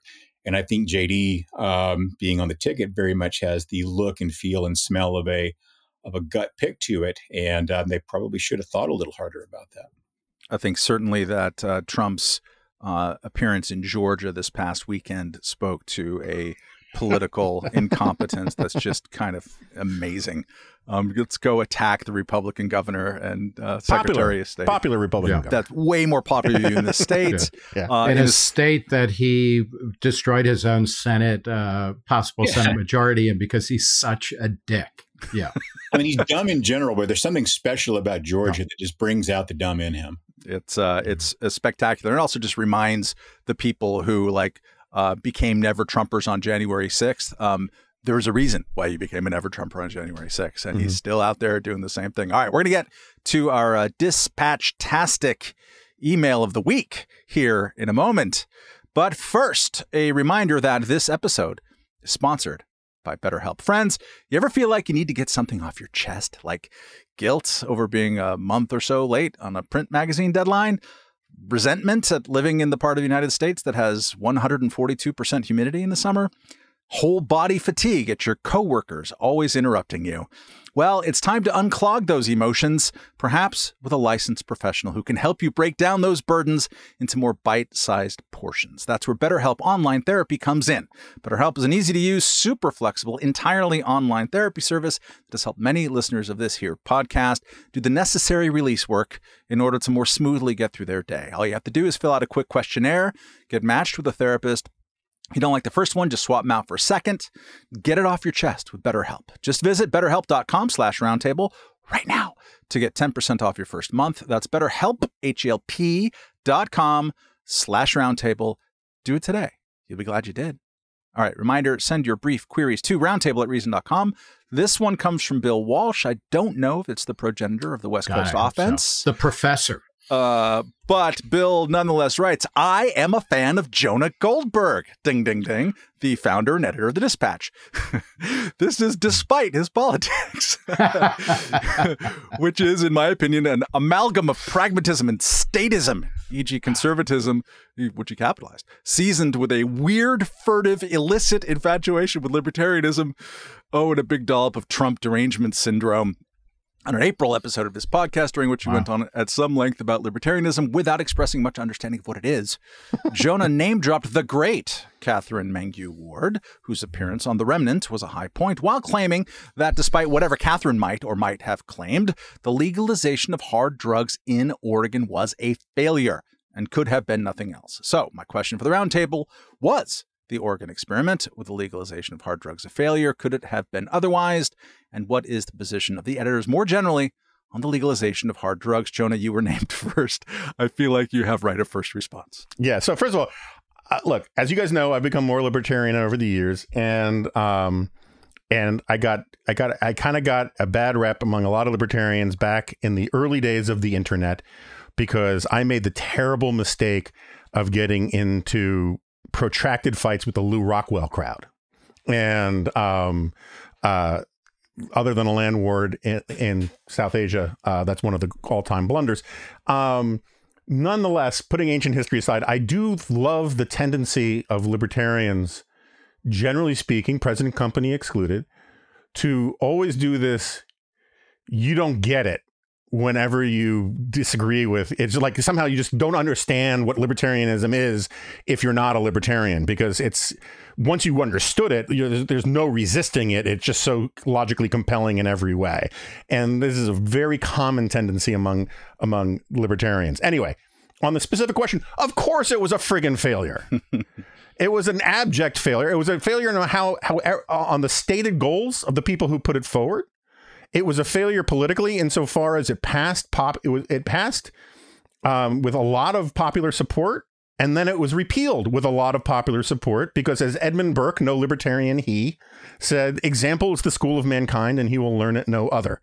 And I think J D um, being on the ticket very much has the look and feel and smell of a of a gut pick to it. And um, they probably should have thought a little harder about that. I think certainly that uh, Trump's uh, appearance in Georgia this past weekend spoke to a political incompetence that's just kind of amazing. Um, let's go attack the Republican governor and uh, Secretary Popular. of State. Popular Republican Yeah. governor. That's way more popular in the States. Yeah. Uh, in in a a state that he destroyed his own Senate, uh, possible Yeah. Senate majority, and because he's such a dick. Yeah. I mean, he's dumb in general, but there's something special about Georgia that just brings out the dumb in him. It's uh, it's uh, spectacular, and also just reminds the people who like uh, became never Trumpers on January sixth. Um, there was a reason why he became a never Trumper on January sixth, and he's still out there doing the same thing. All right, we're gonna get to our uh, dispatch-tastic email of the week here in a moment, but first, a reminder that this episode is sponsored by BetterHelp. Friends, you ever feel like you need to get something off your chest, like guilt over being a month or so late on a print magazine deadline? Resentment at living in the part of the United States that has one hundred forty-two percent humidity in the summer? Whole body fatigue at your coworkers always interrupting you? Well, it's time to unclog those emotions, perhaps with a licensed professional who can help you break down those burdens into more bite-sized portions. That's where BetterHelp Online Therapy comes in. BetterHelp is an easy-to-use, super flexible, entirely online therapy service that has helped many listeners of this here podcast do the necessary release work in order to more smoothly get through their day. All you have to do is fill out a quick questionnaire, get matched with a therapist. If you don't like the first one, just swap them out for a second. Get it off your chest with BetterHelp. Just visit betterhelp.com slash roundtable right now to get ten percent off your first month. That's BetterHelp, H-E-L-P dot com slash roundtable. Do it today. You'll be glad you did. All right, reminder, send your brief queries to roundtable at reason dot com. This one comes from Bill Walsh. I don't know if it's the progenitor of the West God, Coast I hope offense. so. The professor. Uh, but Bill nonetheless writes, I am a fan of Jonah Goldberg, ding, ding, ding, the founder and editor of The Dispatch. This is despite his politics, which is, in my opinion, an amalgam of pragmatism and statism, for example conservatism, which he capitalized, seasoned with a weird, furtive, illicit infatuation with libertarianism. Oh, and a big dollop of Trump derangement syndrome. On an April episode of this podcast, during which he wow. went on at some length about libertarianism without expressing much understanding of what it is, Jonah name-dropped the great Catherine Mangu Ward, whose appearance on The Remnant was a high point, while claiming that despite whatever Catherine might or might have claimed, the legalization of hard drugs in Oregon was a failure and could have been nothing else. So my question for the roundtable was, the Oregon experiment with the legalization of hard drugs a failure? Could it have been otherwise? And what is the position of the editors more generally on the legalization of hard drugs? Jonah, you were named first. I feel like you have right of first response. Yeah. So first of all, uh, look, as you guys know, I've become more libertarian over the years, and um, and I got I got I kind of got a bad rep among a lot of libertarians back in the early days of the internet because I made the terrible mistake of getting into protracted fights with the Lew Rockwell crowd. And um, uh, other than a land war in, in South Asia, uh, that's one of the all-time blunders. Um, nonetheless, putting ancient history aside, I do love the tendency of libertarians, generally speaking, present company excluded, to always do this, you don't get it, whenever you disagree with it's like somehow you just don't understand what libertarianism is if you're not a libertarian, because it's once you understood it, you know, there's, there's no resisting it. It's just so logically compelling in every way. And this is a very common tendency among among libertarians. Anyway, on the specific question, of course it was a friggin' failure. It was an abject failure. It was a failure in how how on the stated goals of the people who put it forward. It was a failure politically insofar as it passed pop. It was it passed um, with a lot of popular support, and then it was repealed with a lot of popular support because, as Edmund Burke, no libertarian he, said, "Example is the school of mankind, and he will learn it no other."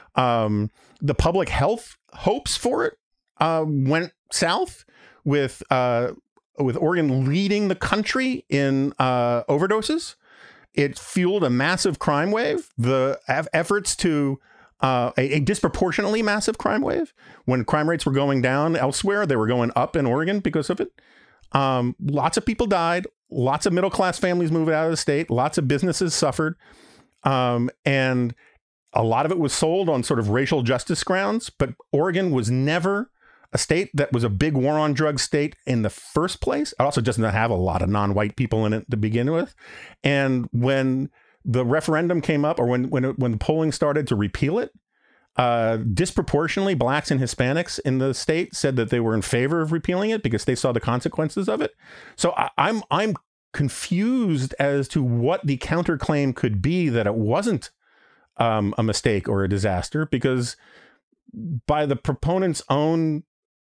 Um, the public health hopes for it uh, went south with uh, with Oregon leading the country in uh, overdoses. It fueled a massive crime wave, the efforts to uh, a, a disproportionately massive crime wave. When crime rates were going down elsewhere, they were going up in Oregon because of it. Um, lots of people died. lots of middle class families moved out of the state. Lots of businesses suffered. Um, and a lot of it was sold on sort of racial justice grounds. But Oregon was never a state that was a big war on drugs state in the first place. It also does not have a lot of non-white people in it to begin with. And when the referendum came up, or when when it, when the polling started to repeal it, uh, disproportionately blacks and Hispanics in the state said that they were in favor of repealing it because they saw the consequences of it. So I, I'm I'm confused as to what the counterclaim could be that it wasn't um, a mistake or a disaster, because by the proponent's own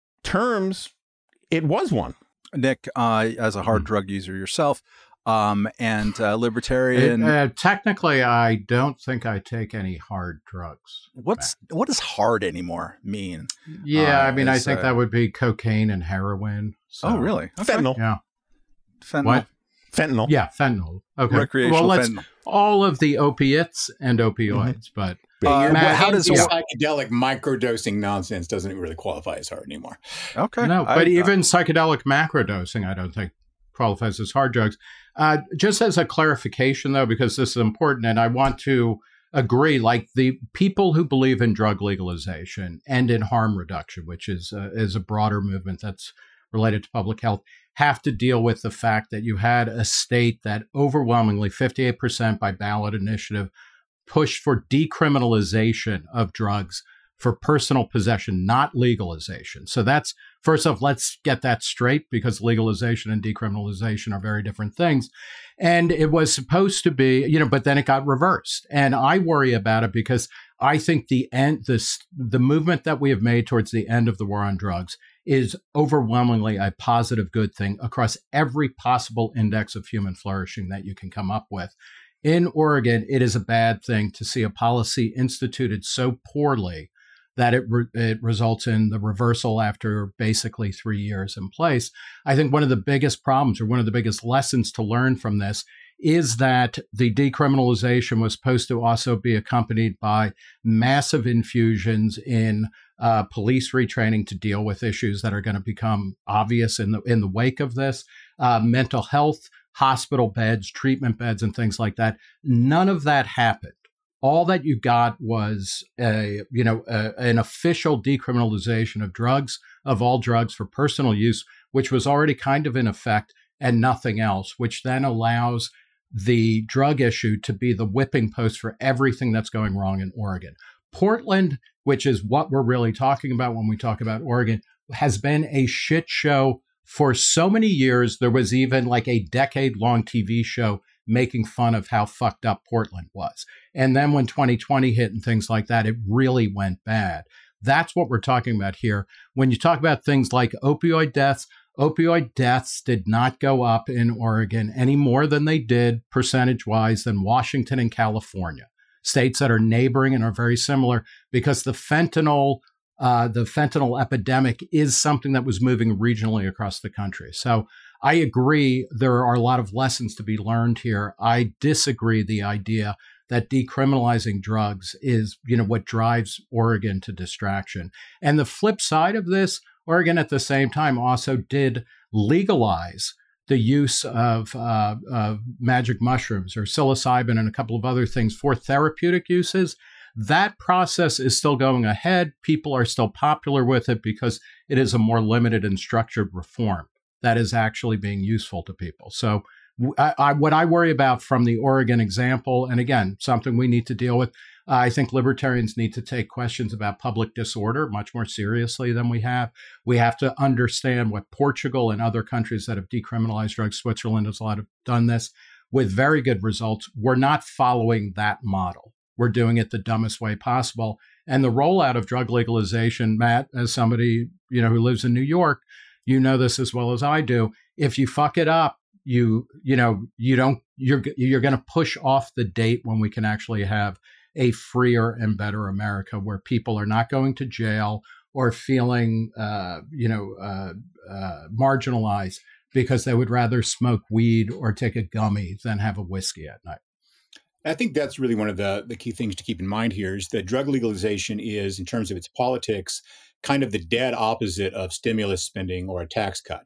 terms, it was one. Nick, uh, as a hard drug user yourself, um, and uh, libertarian. Uh, technically, I don't think I take any hard drugs. What's what does hard anymore mean? Yeah, uh, I mean, I is, think uh, that would be cocaine and heroin. So, oh, really? Okay. Fentanyl. Yeah. Fentanyl. What? Fentanyl. Yeah, fentanyl. Okay. Recreational well, let's fentanyl. all of the opiates and opioids, but Uh, Your well, how does your it- psychedelic microdosing nonsense doesn't really qualify as hard anymore. Okay. no, I- but even psychedelic macrodosing, I don't think qualifies as hard drugs. Uh, just as a clarification, though, because this is important, and I want to agree, like the people who believe in drug legalization and in harm reduction, which is uh, is a broader movement that's related to public health, have to deal with the fact that you had a state that overwhelmingly fifty-eight percent by ballot initiative pushed for decriminalization of drugs for personal possession, not legalization. So that's, first off, let's get that straight, because legalization and decriminalization are very different things. And it was supposed to be, you know, but then it got reversed. And I worry about it because I think the end, this, the movement that we have made towards the end of the war on drugs is overwhelmingly a positive good thing across every possible index of human flourishing that you can come up with. In Oregon, it is a bad thing to see a policy instituted so poorly that it re- it results in the reversal after basically three years in place. I think one of the biggest problems, or one of the biggest lessons to learn from this, is that the decriminalization was supposed to also be accompanied by massive infusions in uh, police retraining to deal with issues that are going to become obvious in the in the wake of this, uh, mental health, hospital beds, treatment beds, and things like that. None of that happened. All that you got was a, you know, a, an official decriminalization of drugs, of all drugs for personal use, which was already kind of in effect, and nothing else, which then allows the drug issue to be the whipping post for everything that's going wrong in Oregon. Portland, which is what we're really talking about when we talk about Oregon, has been a shit show for so many years. There was even like a decade-long T V show making fun of how fucked up Portland was. And then when twenty twenty hit and things like that, it really went bad. That's what we're talking about here. When you talk about things like opioid deaths, opioid deaths did not go up in Oregon any more than they did percentage-wise than Washington and California, states that are neighboring and are very similar, because the fentanyl Uh, the fentanyl epidemic is something that was moving regionally across the country. So I agree there are a lot of lessons to be learned here. I disagree the idea that decriminalizing drugs is, you know, what drives Oregon to distraction. And the flip side of this, Oregon at the same time also did legalize the use of, uh, of magic mushrooms or psilocybin and a couple of other things for therapeutic uses. That process is still going ahead. People are still popular with it because it is a more limited and structured reform that is actually being useful to people. So I, I, what I worry about from the Oregon example, and again, something we need to deal with, uh, I think libertarians need to take questions about public disorder much more seriously than we have. We have to understand what Portugal and other countries that have decriminalized drugs, Switzerland has a lot of done this with very good results. We're not following that model. We're doing it the dumbest way possible. And the rollout of drug legalization, Matt, as somebody, you know, who lives in New York, you know this as well as I do. If you fuck it up, you, you know, you don't, you're, you're going to push off the date when we can actually have a freer and better America where people are not going to jail or feeling, uh, you know, uh, uh, marginalized because they would rather smoke weed or take a gummy than have a whiskey at night. I think that's really one of the, the key things to keep in mind here is that drug legalization is, in terms of its politics, kind of the dead opposite of stimulus spending or a tax cut.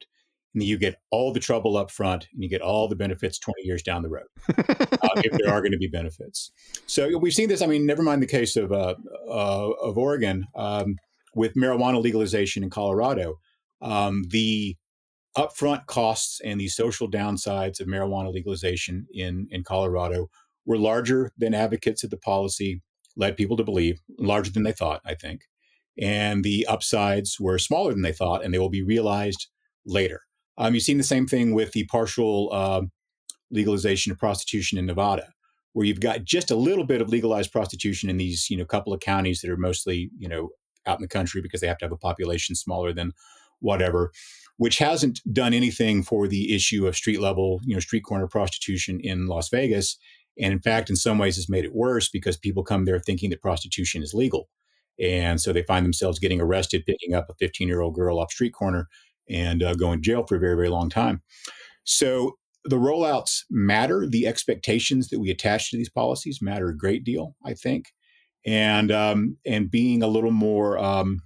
and you get all the trouble up front, and you get all the benefits twenty years down the road, uh, if there are going to be benefits. So we've seen this. I mean, never mind the case of uh, uh, of Oregon um, with marijuana legalization in Colorado. Um, the upfront costs and the social downsides of marijuana legalization in, in Colorado were larger than advocates of the policy led people to believe, larger than they thought, I think. And the upsides were smaller than they thought, and they will be realized later. Um, you've seen the same thing with the partial uh, legalization of prostitution in Nevada, where you've got just a little bit of legalized prostitution in these, you know, couple of counties that are mostly, you know, out in the country because they have to have a population smaller than whatever, which hasn't done anything for the issue of street level, you know, street corner prostitution in Las Vegas. And in fact, in some ways, it's made it worse because people come there thinking that prostitution is legal. And so they find themselves getting arrested, picking up a fifteen-year-old girl off street corner and uh, going to jail for a very, very long time. So the rollouts matter. The expectations that we attach to these policies matter a great deal, I think. And um, and being a little more, um,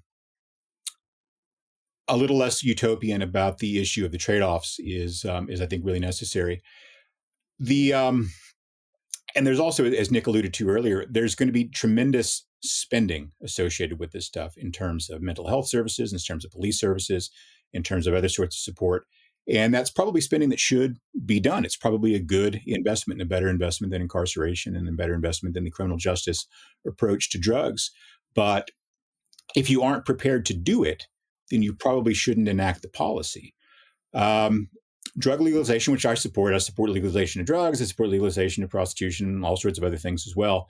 a little less utopian about the issue of the trade-offs is, um, is I think, really necessary. The um, and there's also, as Nick alluded to earlier, there's going to be tremendous spending associated with this stuff in terms of mental health services, in terms of police services, in terms of other sorts of support. And that's probably spending that should be done. It's probably a good investment and a better investment than incarceration and a better investment than the criminal justice approach to drugs. But if you aren't prepared to do it, then you probably shouldn't enact the policy. Um, drug legalization, which I support, I support legalization of drugs, I support legalization of prostitution, and all sorts of other things as well.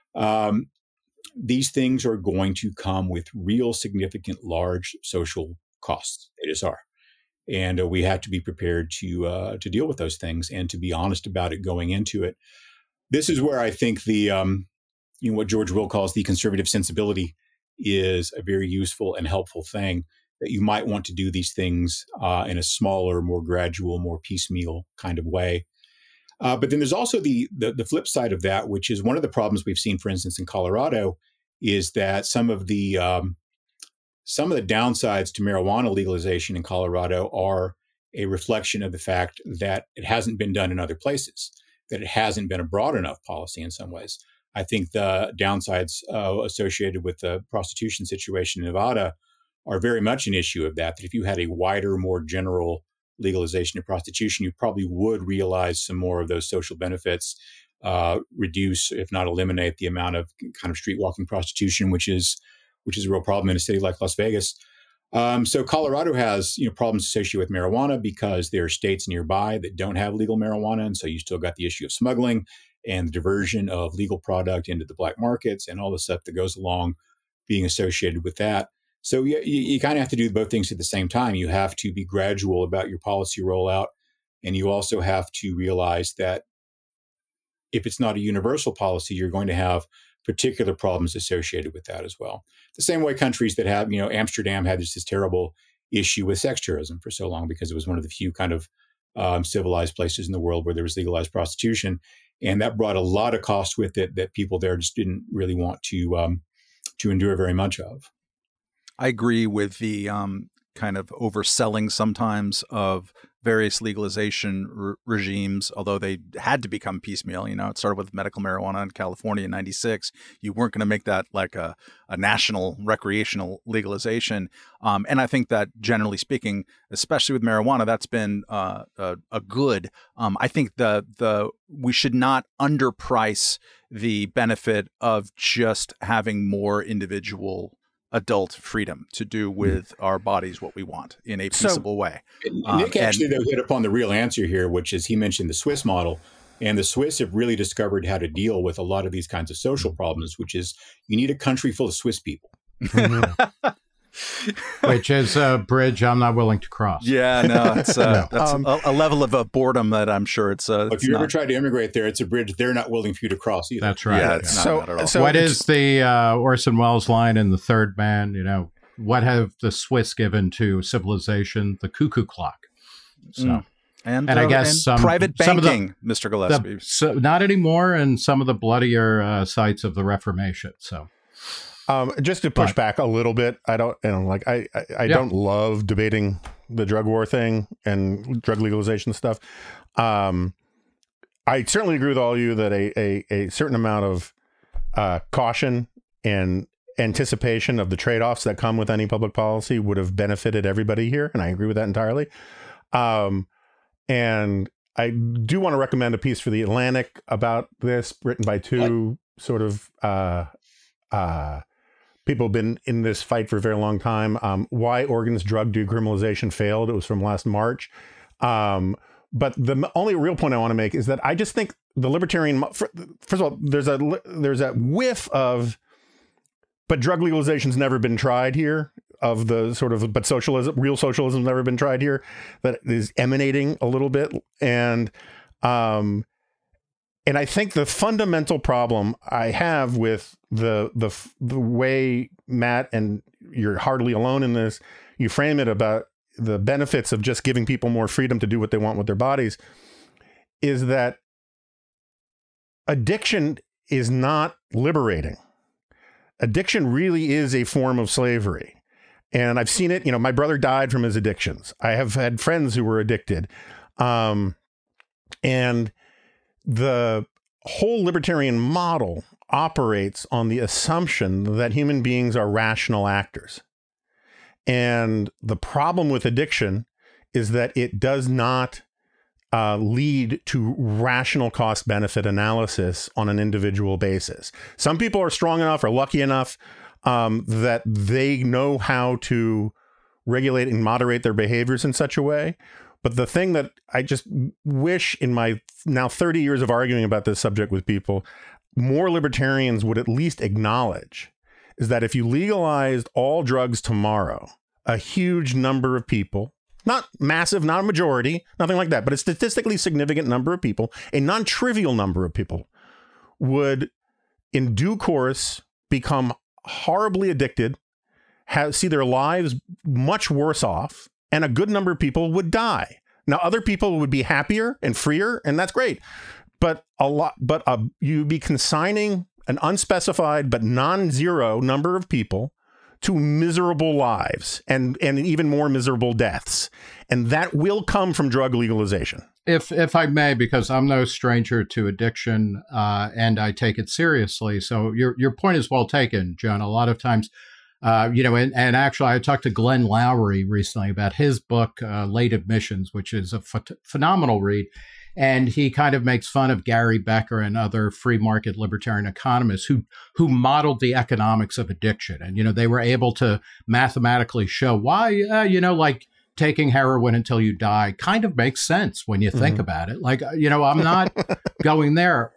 Um, these things are going to come with real significant, large social costs. They just are. And uh, we have to be prepared to uh, to deal with those things and to be honest about it going into it. This is where I think the, um, you know, what George Will calls the conservative sensibility is a very useful and helpful thing, that you might want to do these things uh, in a smaller, more gradual, more piecemeal kind of way. Uh, but then there's also the, the the flip side of that, which is one of the problems we've seen, for instance, in Colorado, is that some of the um, some of the downsides to marijuana legalization in Colorado are a reflection of the fact that it hasn't been done in other places, that it hasn't been a broad enough policy in some ways. I think the downsides uh, associated with the prostitution situation in Nevada are very much an issue of that, that if you had a wider, more general legalization of prostitution, you probably would realize some more of those social benefits, uh, reduce, if not eliminate, the amount of kind of street walking prostitution, which is which is a real problem in a city like Las Vegas. Um, so Colorado has, you know, problems associated with marijuana because there are states nearby that don't have legal marijuana, and so you still got the issue of smuggling and the diversion of legal product into the black markets and all the stuff that goes along being associated with that. So you, you, you kind of have to do both things at the same time. You have to be gradual about your policy rollout, and you also have to realize that if it's not a universal policy, you're going to have particular problems associated with that as well. The same way countries that have, you know, Amsterdam had this, this terrible issue with sex tourism for so long because it was one of the few kind of um, civilized places in the world where there was legalized prostitution. And that brought a lot of cost with it that people there just didn't really want to um, to endure very much of. I agree with the um, kind of overselling sometimes of various legalization re- regimes, although they had to become piecemeal. You know, it started with medical marijuana in California in ninety-six. You weren't going to make that like a, a national recreational legalization. Um, and I think that generally speaking, especially with marijuana, that's been uh, a, a good. Um, I think the the we should not underprice the benefit of just having more individual adult freedom to do with our bodies what we want in a peaceable so, way. Um, Nick actually, and, though, hit upon the real answer here, which is he mentioned the Swiss model. And the Swiss have really discovered how to deal with a lot of these kinds of social problems, which is you need a country full of Swiss people. Which is a bridge I'm not willing to cross. Yeah, no, it's uh, no. that's um, a, a level of uh, boredom that I'm sure it's. Uh, if it's you not. ever tried to immigrate there, it's a bridge they're not willing for you to cross either. That's right. Yeah, it's so, not, not at all. So what is the uh, Orson Welles line in The Third Man? You know, what have the Swiss given to civilization? The cuckoo clock. So. Mm. And, and uh, I guess and some private some banking, of the, Mister Gillespie. The, so not anymore, and some of the bloodier uh, sites of the Reformation. So. Um, just to push But, back a little bit, I don't, you know, like I, I, I Yeah. don't love debating the drug war thing and drug legalization stuff. Um, I certainly agree with all of you that a, a, a certain amount of uh, caution and anticipation of the trade-offs that come with any public policy would have benefited everybody here, and I agree with that entirely. Um, and I do want to recommend a piece for the Atlantic about this, written by two what? sort of uh, uh, people who've been in this fight for a very long time. Um, Why Oregon's drug decriminalization failed. It was from last March. Um, but the only real point I want to make is that I just think the libertarian, first of all, there's a there's a whiff of, but drug legalization's never been tried here, of the sort of, but socialism, real socialism's never been tried here, that is emanating a little bit. And, um, and I think the fundamental problem I have with the, the, the way, Matt, and you're hardly alone in this, you frame it about the benefits of just giving people more freedom to do what they want with their bodies, is that addiction is not liberating. Addiction really is a form of slavery. And I've seen it, you know, my brother died from his addictions. I have had friends who were addicted. Um, and the whole libertarian model operates on the assumption that human beings are rational actors. And the problem with addiction is that it does not uh, lead to rational cost benefit analysis on an individual basis. Some people are strong enough or lucky enough um, that they know how to regulate and moderate their behaviors in such a way. But the thing that I just wish, in my now thirty years of arguing about this subject with people, more libertarians would at least acknowledge, is that if you legalized all drugs tomorrow, a huge number of people, not massive, not a majority, nothing like that, but a statistically significant number of people, a non-trivial number of people, would in due course become horribly addicted, have, see their lives much worse off, and a good number of people would die. Now, other people would be happier and freer, and that's great. But a lot, but uh, you'd be consigning an unspecified but non-zero number of people to miserable lives and and even more miserable deaths, and that will come from drug legalization. If if I may, because I'm no stranger to addiction, uh, and I take it seriously. So your your point is well taken, John. A lot of times. Uh, you know, and, and actually, I talked to Glenn Lowry recently about his book, uh, Late Admissions, which is a ph- phenomenal read. And he kind of makes fun of Gary Becker and other free market libertarian economists who who modeled the economics of addiction. And, you know, they were able to mathematically show why, uh, you know, like taking heroin until you die kind of makes sense when you think mm-hmm. about it. Like, you know, I'm not going there,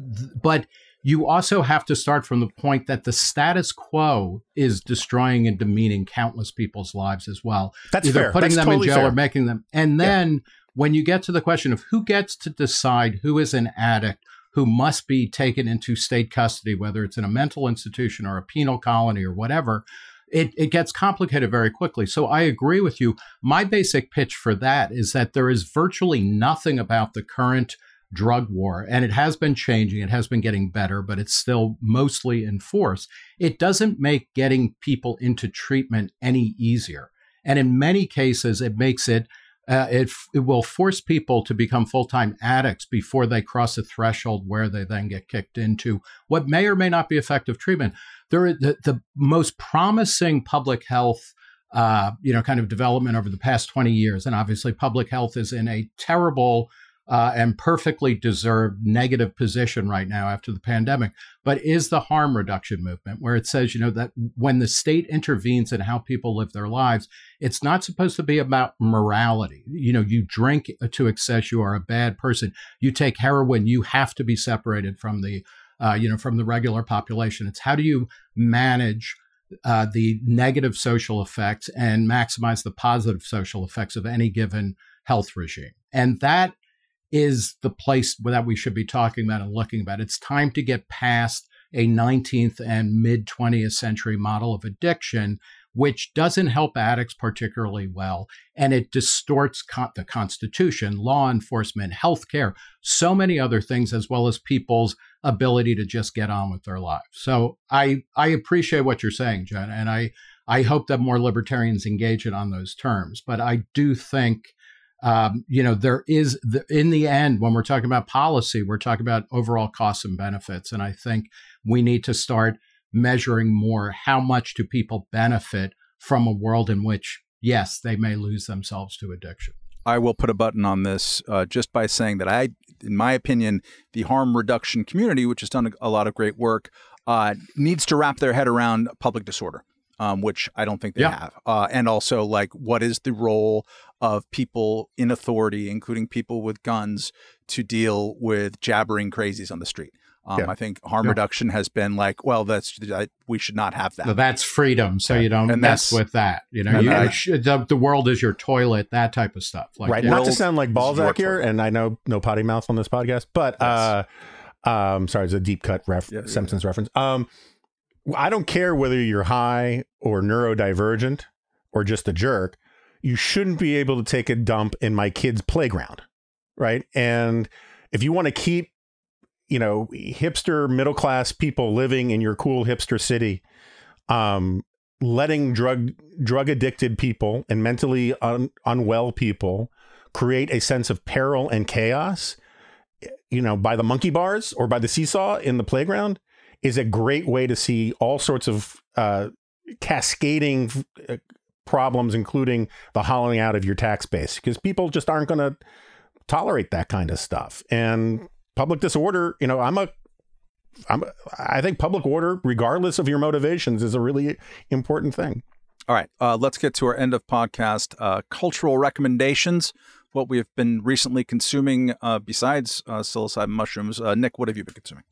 but you also have to start from the point that the status quo is destroying and demeaning countless people's lives as well. That's Either fair. putting That's them totally in jail fair. or making them. And then yeah. when you get to the question of who gets to decide who is an addict, who must be taken into state custody, whether it's in a mental institution or a penal colony or whatever, it, it gets complicated very quickly. So I agree with you. My basic pitch for that is that there is virtually nothing about the current drug war, and it has been changing, it has been getting better, but it's still mostly in force. It doesn't make getting people into treatment any easier. And in many cases, it makes it, uh, it, it will force people to become full-time addicts before they cross a threshold where they then get kicked into what may or may not be effective treatment. There, the, the most promising public health uh, you know, kind of development over the past twenty years, and obviously public health is in a terrible Uh, and perfectly deserved negative position right now after the pandemic, but is the harm reduction movement, where it says, you know, that when the state intervenes in how people live their lives, it's not supposed to be about morality. You know, you drink to excess, you are a bad person. You take heroin, you have to be separated from the, uh, you know, from the regular population. It's how do you manage uh, the negative social effects and maximize the positive social effects of any given health regime. And that is the place that we should be talking about and looking about. It's time to get past a nineteenth and mid twentieth century model of addiction which doesn't help addicts particularly well. And it distorts con- the Constitution, law enforcement, healthcare, so many other things, as well as people's ability to just get on with their lives. So I I appreciate what you're saying, Jen, and I, I hope that more libertarians engage it on those terms. But I do think, um, you know, there is, the, in the end, when we're talking about policy, we're talking about overall costs and benefits. And I think we need to start measuring more how much do people benefit from a world in which, yes, they may lose themselves to addiction. I will put a button on this uh, just by saying that I, in my opinion, the harm reduction community, which has done a, a lot of great work, uh, needs to wrap their head around public disorder, um, which I don't think they Yeah. have. Uh, and also, like, what is the role of people in authority, including people with guns, to deal with jabbering crazies on the street? Um, Yeah. I think harm Yeah. reduction has been like, well, that's I, we should not have that. So that's freedom. So you don't And mess that's- with that. You know, and you, that- should, the, the world is your toilet, that type of stuff. Like, right. yeah. Not to World sound like is Balzac your here, and I know no potty mouth on this podcast, but uh, um, sorry, it's a deep cut ref- Yeah, yeah, Simpsons reference. Um, I don't care whether you're high or neurodivergent or just a jerk. You shouldn't be able to take a dump in my kid's playground, right? And if you want to keep, you know, hipster middle class people living in your cool hipster city, um, letting drug drug addicted people and mentally un- unwell people create a sense of peril and chaos, you know, by the monkey bars or by the seesaw in the playground, is a great way to see all sorts of uh, cascading uh, problems, including the hollowing out of your tax base, because people just aren't going to tolerate that kind of stuff. And public disorder, you know, I'm a, I'm, I think public order, regardless of your motivations, is a really important thing. All right, uh, let's get to our end of podcast uh, cultural recommendations. What we have been recently consuming uh, besides uh, psilocybin mushrooms. Uh, Nick, what have you been consuming?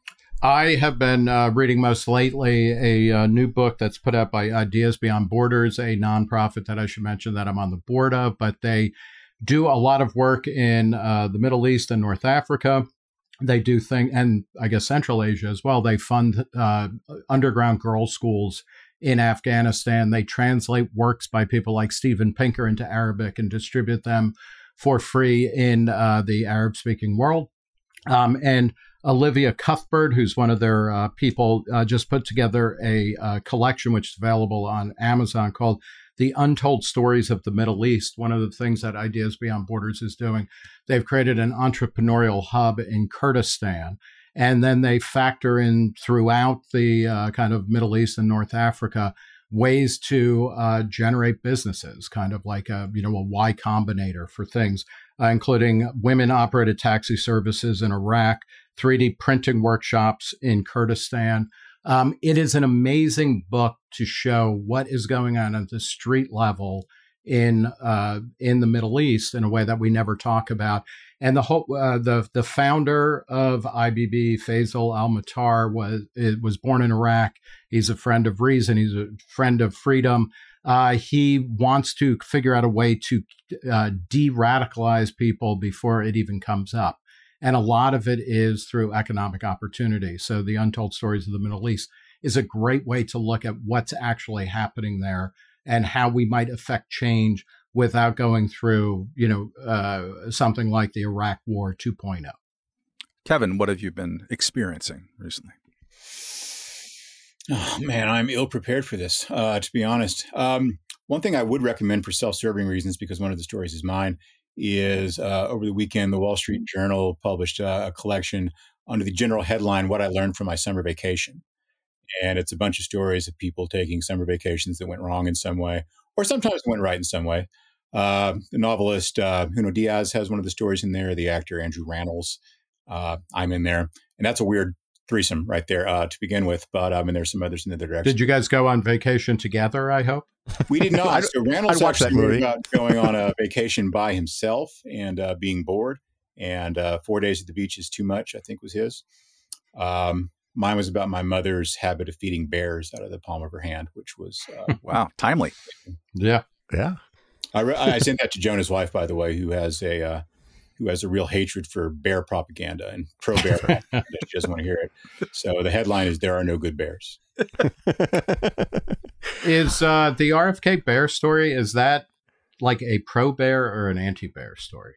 I have been uh, reading most lately a, uh new book that's put out by Ideas Beyond Borders, a nonprofit that I should mention that I'm on the board of, but they do a lot of work in uh, the Middle East and North Africa. They do things, and I guess Central Asia as well. They fund uh, underground girls' schools in Afghanistan. They translate works by people like Steven Pinker into Arabic and distribute them for free in uh, the Arab-speaking world. Um, and Olivia Cuthbert, who's one of their uh, people, uh, just put together a uh, collection which is available on Amazon called The Untold Stories of the Middle East. One of the things that Ideas Beyond Borders is doing, they've created an entrepreneurial hub in Kurdistan. And then they factor in throughout the uh, kind of Middle East and North Africa ways to uh, generate businesses, kind of like a, you know, a Y Combinator for things, uh, including women-operated taxi services in Iraq, three D printing workshops in Kurdistan. Um, it is an amazing book to show what is going on at the street level in uh, in the Middle East in a way that we never talk about. And the whole uh, the the founder of I B B, Faisal Al-Matar, was it was born in Iraq. He's a friend of reason. He's a friend of freedom. Uh, he wants to figure out a way to uh, de-radicalize people before it even comes up. And a lot of it is through economic opportunity. So the Untold Stories of the Middle East is a great way to look at what's actually happening there and how we might affect change without going through, you know, uh, something like the Iraq War two point oh. Kevin, what have you been experiencing recently? Oh, man, I'm ill prepared for this, uh, to be honest. Um, one thing I would recommend for self-serving reasons, because one of the stories is mine, is uh, over the weekend, the Wall Street Journal published uh, a collection under the general headline, What I Learned from My Summer Vacation. And it's a bunch of stories of people taking summer vacations that went wrong in some way, or sometimes went right in some way. Uh, the novelist uh, Junot Diaz has one of the stories in there. The actor Andrew Rannells, uh, I'm in there. And that's a weird threesome right there uh, to begin with. But um, and there's some others in the other direction. Did you guys go on vacation together, I hope? We did not. I'd- So Rannells I'd watch that actually wrote movie. about going on a vacation by himself and uh, being bored. And uh, four days at the beach is too much, I think was his. Um, mine was about my mother's habit of feeding bears out of the palm of her hand, which was... Uh, Wow, timely. Yeah. Yeah. I, re- I sent that to Jonah's wife, by the way, who has a uh, who has a real hatred for bear propaganda and pro-bear propaganda. She doesn't want to hear it. So the headline is, There Are No Good Bears. is uh, the R F K Bear story, is that like a pro-bear or an anti-bear story?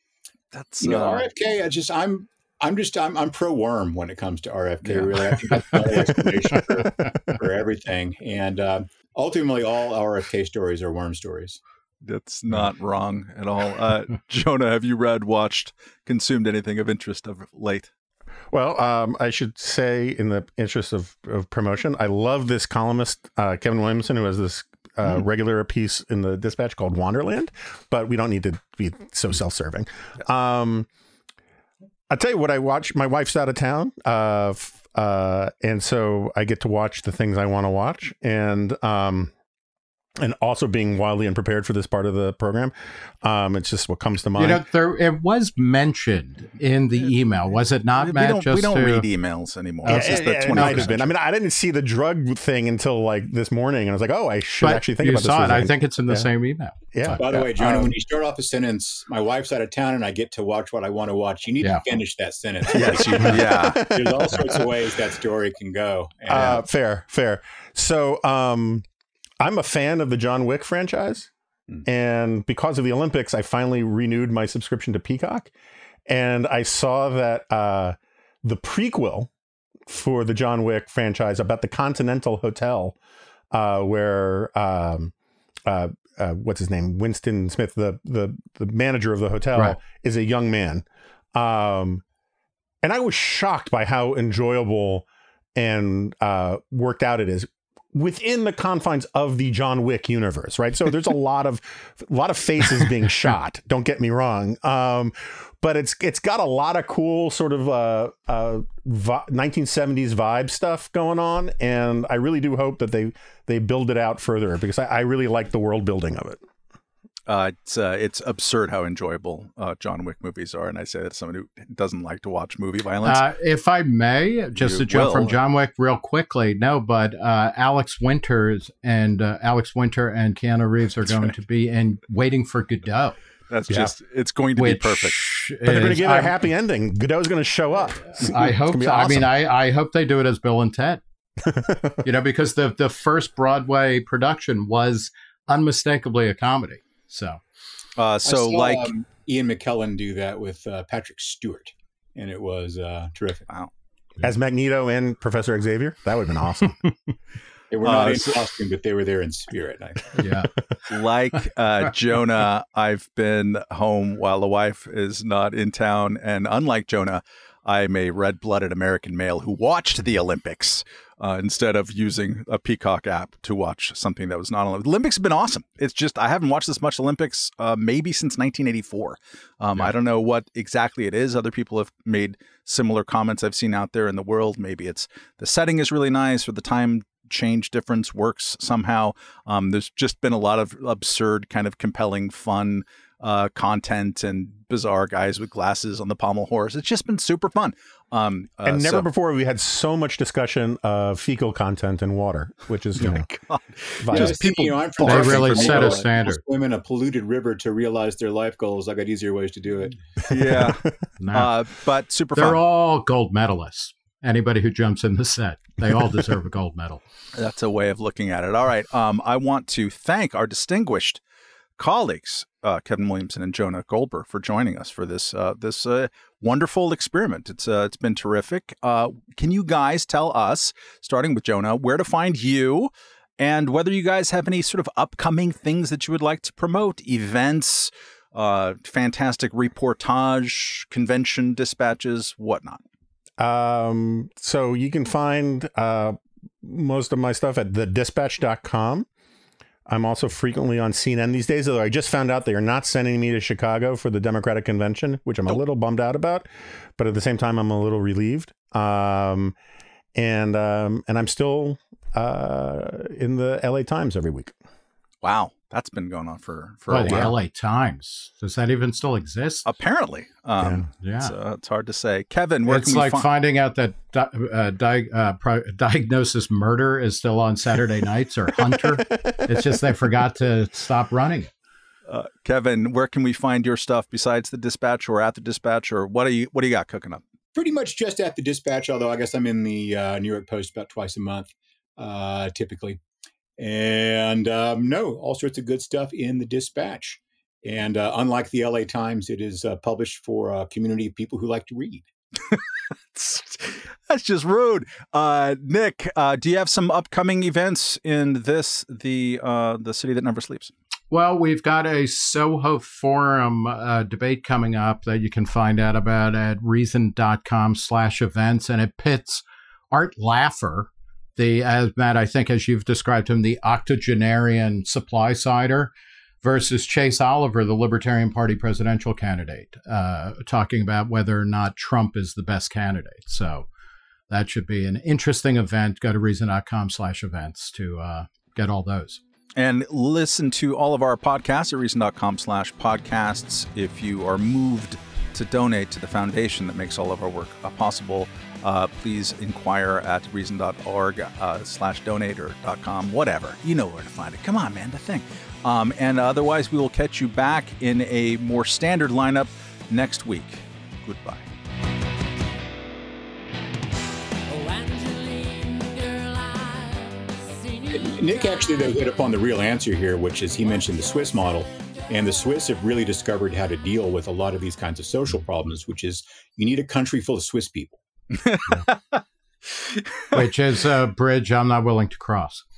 That's You know, uh, R F K. I just I'm I'm just I'm I'm pro worm when it comes to R F K. Yeah. Really, I think that's the only explanation for, for everything. And uh, ultimately, all R F K stories are worm stories. That's not wrong at all. Uh, Jonah, have you read, watched, consumed anything of interest of late? Well, um, I should say, in the interest of, of promotion, I love this columnist, uh, Kevin Williamson, who has this uh, mm. regular piece in the Dispatch called Wanderland, but we don't need to be so self-serving. Um, I'll tell you what I watch. My wife's out of town, uh, f- uh, and so I get to watch the things I want to watch. And um, and also being wildly unprepared for this part of the program. Um, it's just what comes to mind. You know, there, it was mentioned in the email, was it not, we Matt? Don't, just we don't to... read emails anymore. Yeah, This is it, the it twenty-first might have been. I mean, I didn't see the drug thing until like this morning, and I was like, oh, I should but actually think you about saw this. it. I think it's in the yeah. same email. Yeah. By the yeah. way, Jonah, um, when you start off a sentence, my wife's out of town and I get to watch what I want to watch, you need Yeah. to finish that sentence. Yes, you, yeah. There's all sorts of ways that story can go. And, uh, fair, fair. So um, I'm a fan of the John Wick franchise. Mm. And because of the Olympics, I finally renewed my subscription to Peacock. And I saw that uh, the prequel for the John Wick franchise about the Continental Hotel, uh, where um, uh, uh, what's his name, Winston Smith, the the the manager of the hotel, right. is a young man, um, and I was shocked by how enjoyable and uh, worked out it is within the confines of the John Wick universe, right? So there's a lot of a lot of faces being shot. Don't get me wrong, um, but it's it's got a lot of cool sort of uh, uh, vi- nineteen seventies vibe stuff going on, and I really do hope that they they build it out further because I, I really like the world building of it. Uh, it's uh, it's absurd how enjoyable uh, John Wick movies are, and I say that as someone who doesn't like to watch movie violence. Uh, if I may, just You to jump will. from John Wick real quickly, no, but uh, Alex Winters and uh, Alex Winter and Keanu Reeves are That's going right. to be in Waiting for Godot. That's Yeah. just it's going to Which be perfect. But they're going to is- give it a I'm- happy ending. Godot's going to show up. I hope. It's gonna be So. I awesome. mean, I, I hope they do it as Bill and Ted. You know, because the the first Broadway production was unmistakably a comedy. So Uh, I so saw, like um, Ian McKellen do that with uh, Patrick Stewart, and it was uh, terrific. wow. As Magneto and Professor Xavier, that would have been awesome. They were not Uh, in so- costume, but they were there in spirit. I, yeah, like uh, Jonah, I've been home while the wife is not in town. And unlike Jonah, I'm a red-blooded American male who watched the Olympics uh, instead of using a Peacock app to watch something that was not Olympic. The Olympics have been awesome. It's just I haven't watched this much Olympics uh, maybe since nineteen eighty-four. Um, Yeah. I don't know what exactly it is. Other people have made similar comments I've seen out there in the world. Maybe it's the setting is really nice or the time change difference works somehow. Um, there's just been a lot of absurd, kind of compelling, fun uh, content and bizarre guys with glasses on the pommel horse. It's just been super fun. Um, uh, and never so- before have we had so much discussion of fecal content in water, which is, you know, God. vital. Yeah, Just see, people you know, I'm from They Barking really for me, set a uh, standard. Swim in a polluted river to realize their life goals. I got easier ways to do it. Yeah, no. uh, but super they're fun. all gold medalists. Anybody who jumps in the set, they all deserve a gold medal. That's a way of looking at it. All right. Um, I want to thank our distinguished colleagues, uh, Kevin Williamson and Jonah Goldberg, for joining us for this uh, this uh, wonderful experiment. It's uh, it's been terrific. Uh, can you guys tell us, starting with Jonah, where to find you, and whether you guys have any sort of upcoming things that you would like to promote, events, uh, fantastic reportage, convention dispatches, whatnot? Um, so you can find uh, most of my stuff at the dispatch dot com. I'm also frequently on C N N these days, although I just found out they are not sending me to Chicago for the Democratic Convention, which I'm a little bummed out about. But at the same time, I'm a little relieved. Um, and um, and I'm still uh, in the L A Times every week. Wow, that's been going on for for Oh, a the while. L A Times. Does that even still exist? Apparently, um, Yeah. It's, uh, it's hard to say. Kevin, where It's can we like find? finding out that di- uh, di- uh, pro- Diagnosis Murder is still on Saturday nights or Hunter. It's just they forgot to stop running it. Uh, Kevin, where can we find your stuff besides the Dispatch or at the Dispatch, or what do you what do you got cooking up? Pretty much just at the Dispatch, although I guess I'm in the uh, New York Post about twice a month, uh, typically. And um, no, all sorts of good stuff in the Dispatch. And uh, unlike the L A Times, it is uh, published for a community of people who like to read. That's just rude. Uh, Nick, uh, do you have some upcoming events in this, the uh, the city that never sleeps? Well, we've got a Soho Forum uh, debate coming up that you can find out about at reason.com slash events. And it pits Art Laffer, the, as Matt, I think as you've described him, the octogenarian supply sider, versus Chase Oliver, the Libertarian Party presidential candidate, uh, talking about whether or not Trump is the best candidate. So that should be an interesting event. Go to reason.com slash events to uh, get all those. And listen to all of our podcasts at reason.com slash podcasts. If you are moved to donate to the foundation that makes all of our work uh, possible, uh, please inquire at reason.org uh, slash donate or .com, whatever. You know where to find it. Come on, man, the thing. Um, and otherwise, we will catch you back in a more standard lineup next week. Goodbye. Nick actually though hit upon the real answer here, which is he mentioned the Swiss model. And the Swiss have really discovered how to deal with a lot of these kinds of social problems, which is you need a country full of Swiss people. Which is a bridge I'm not willing to cross.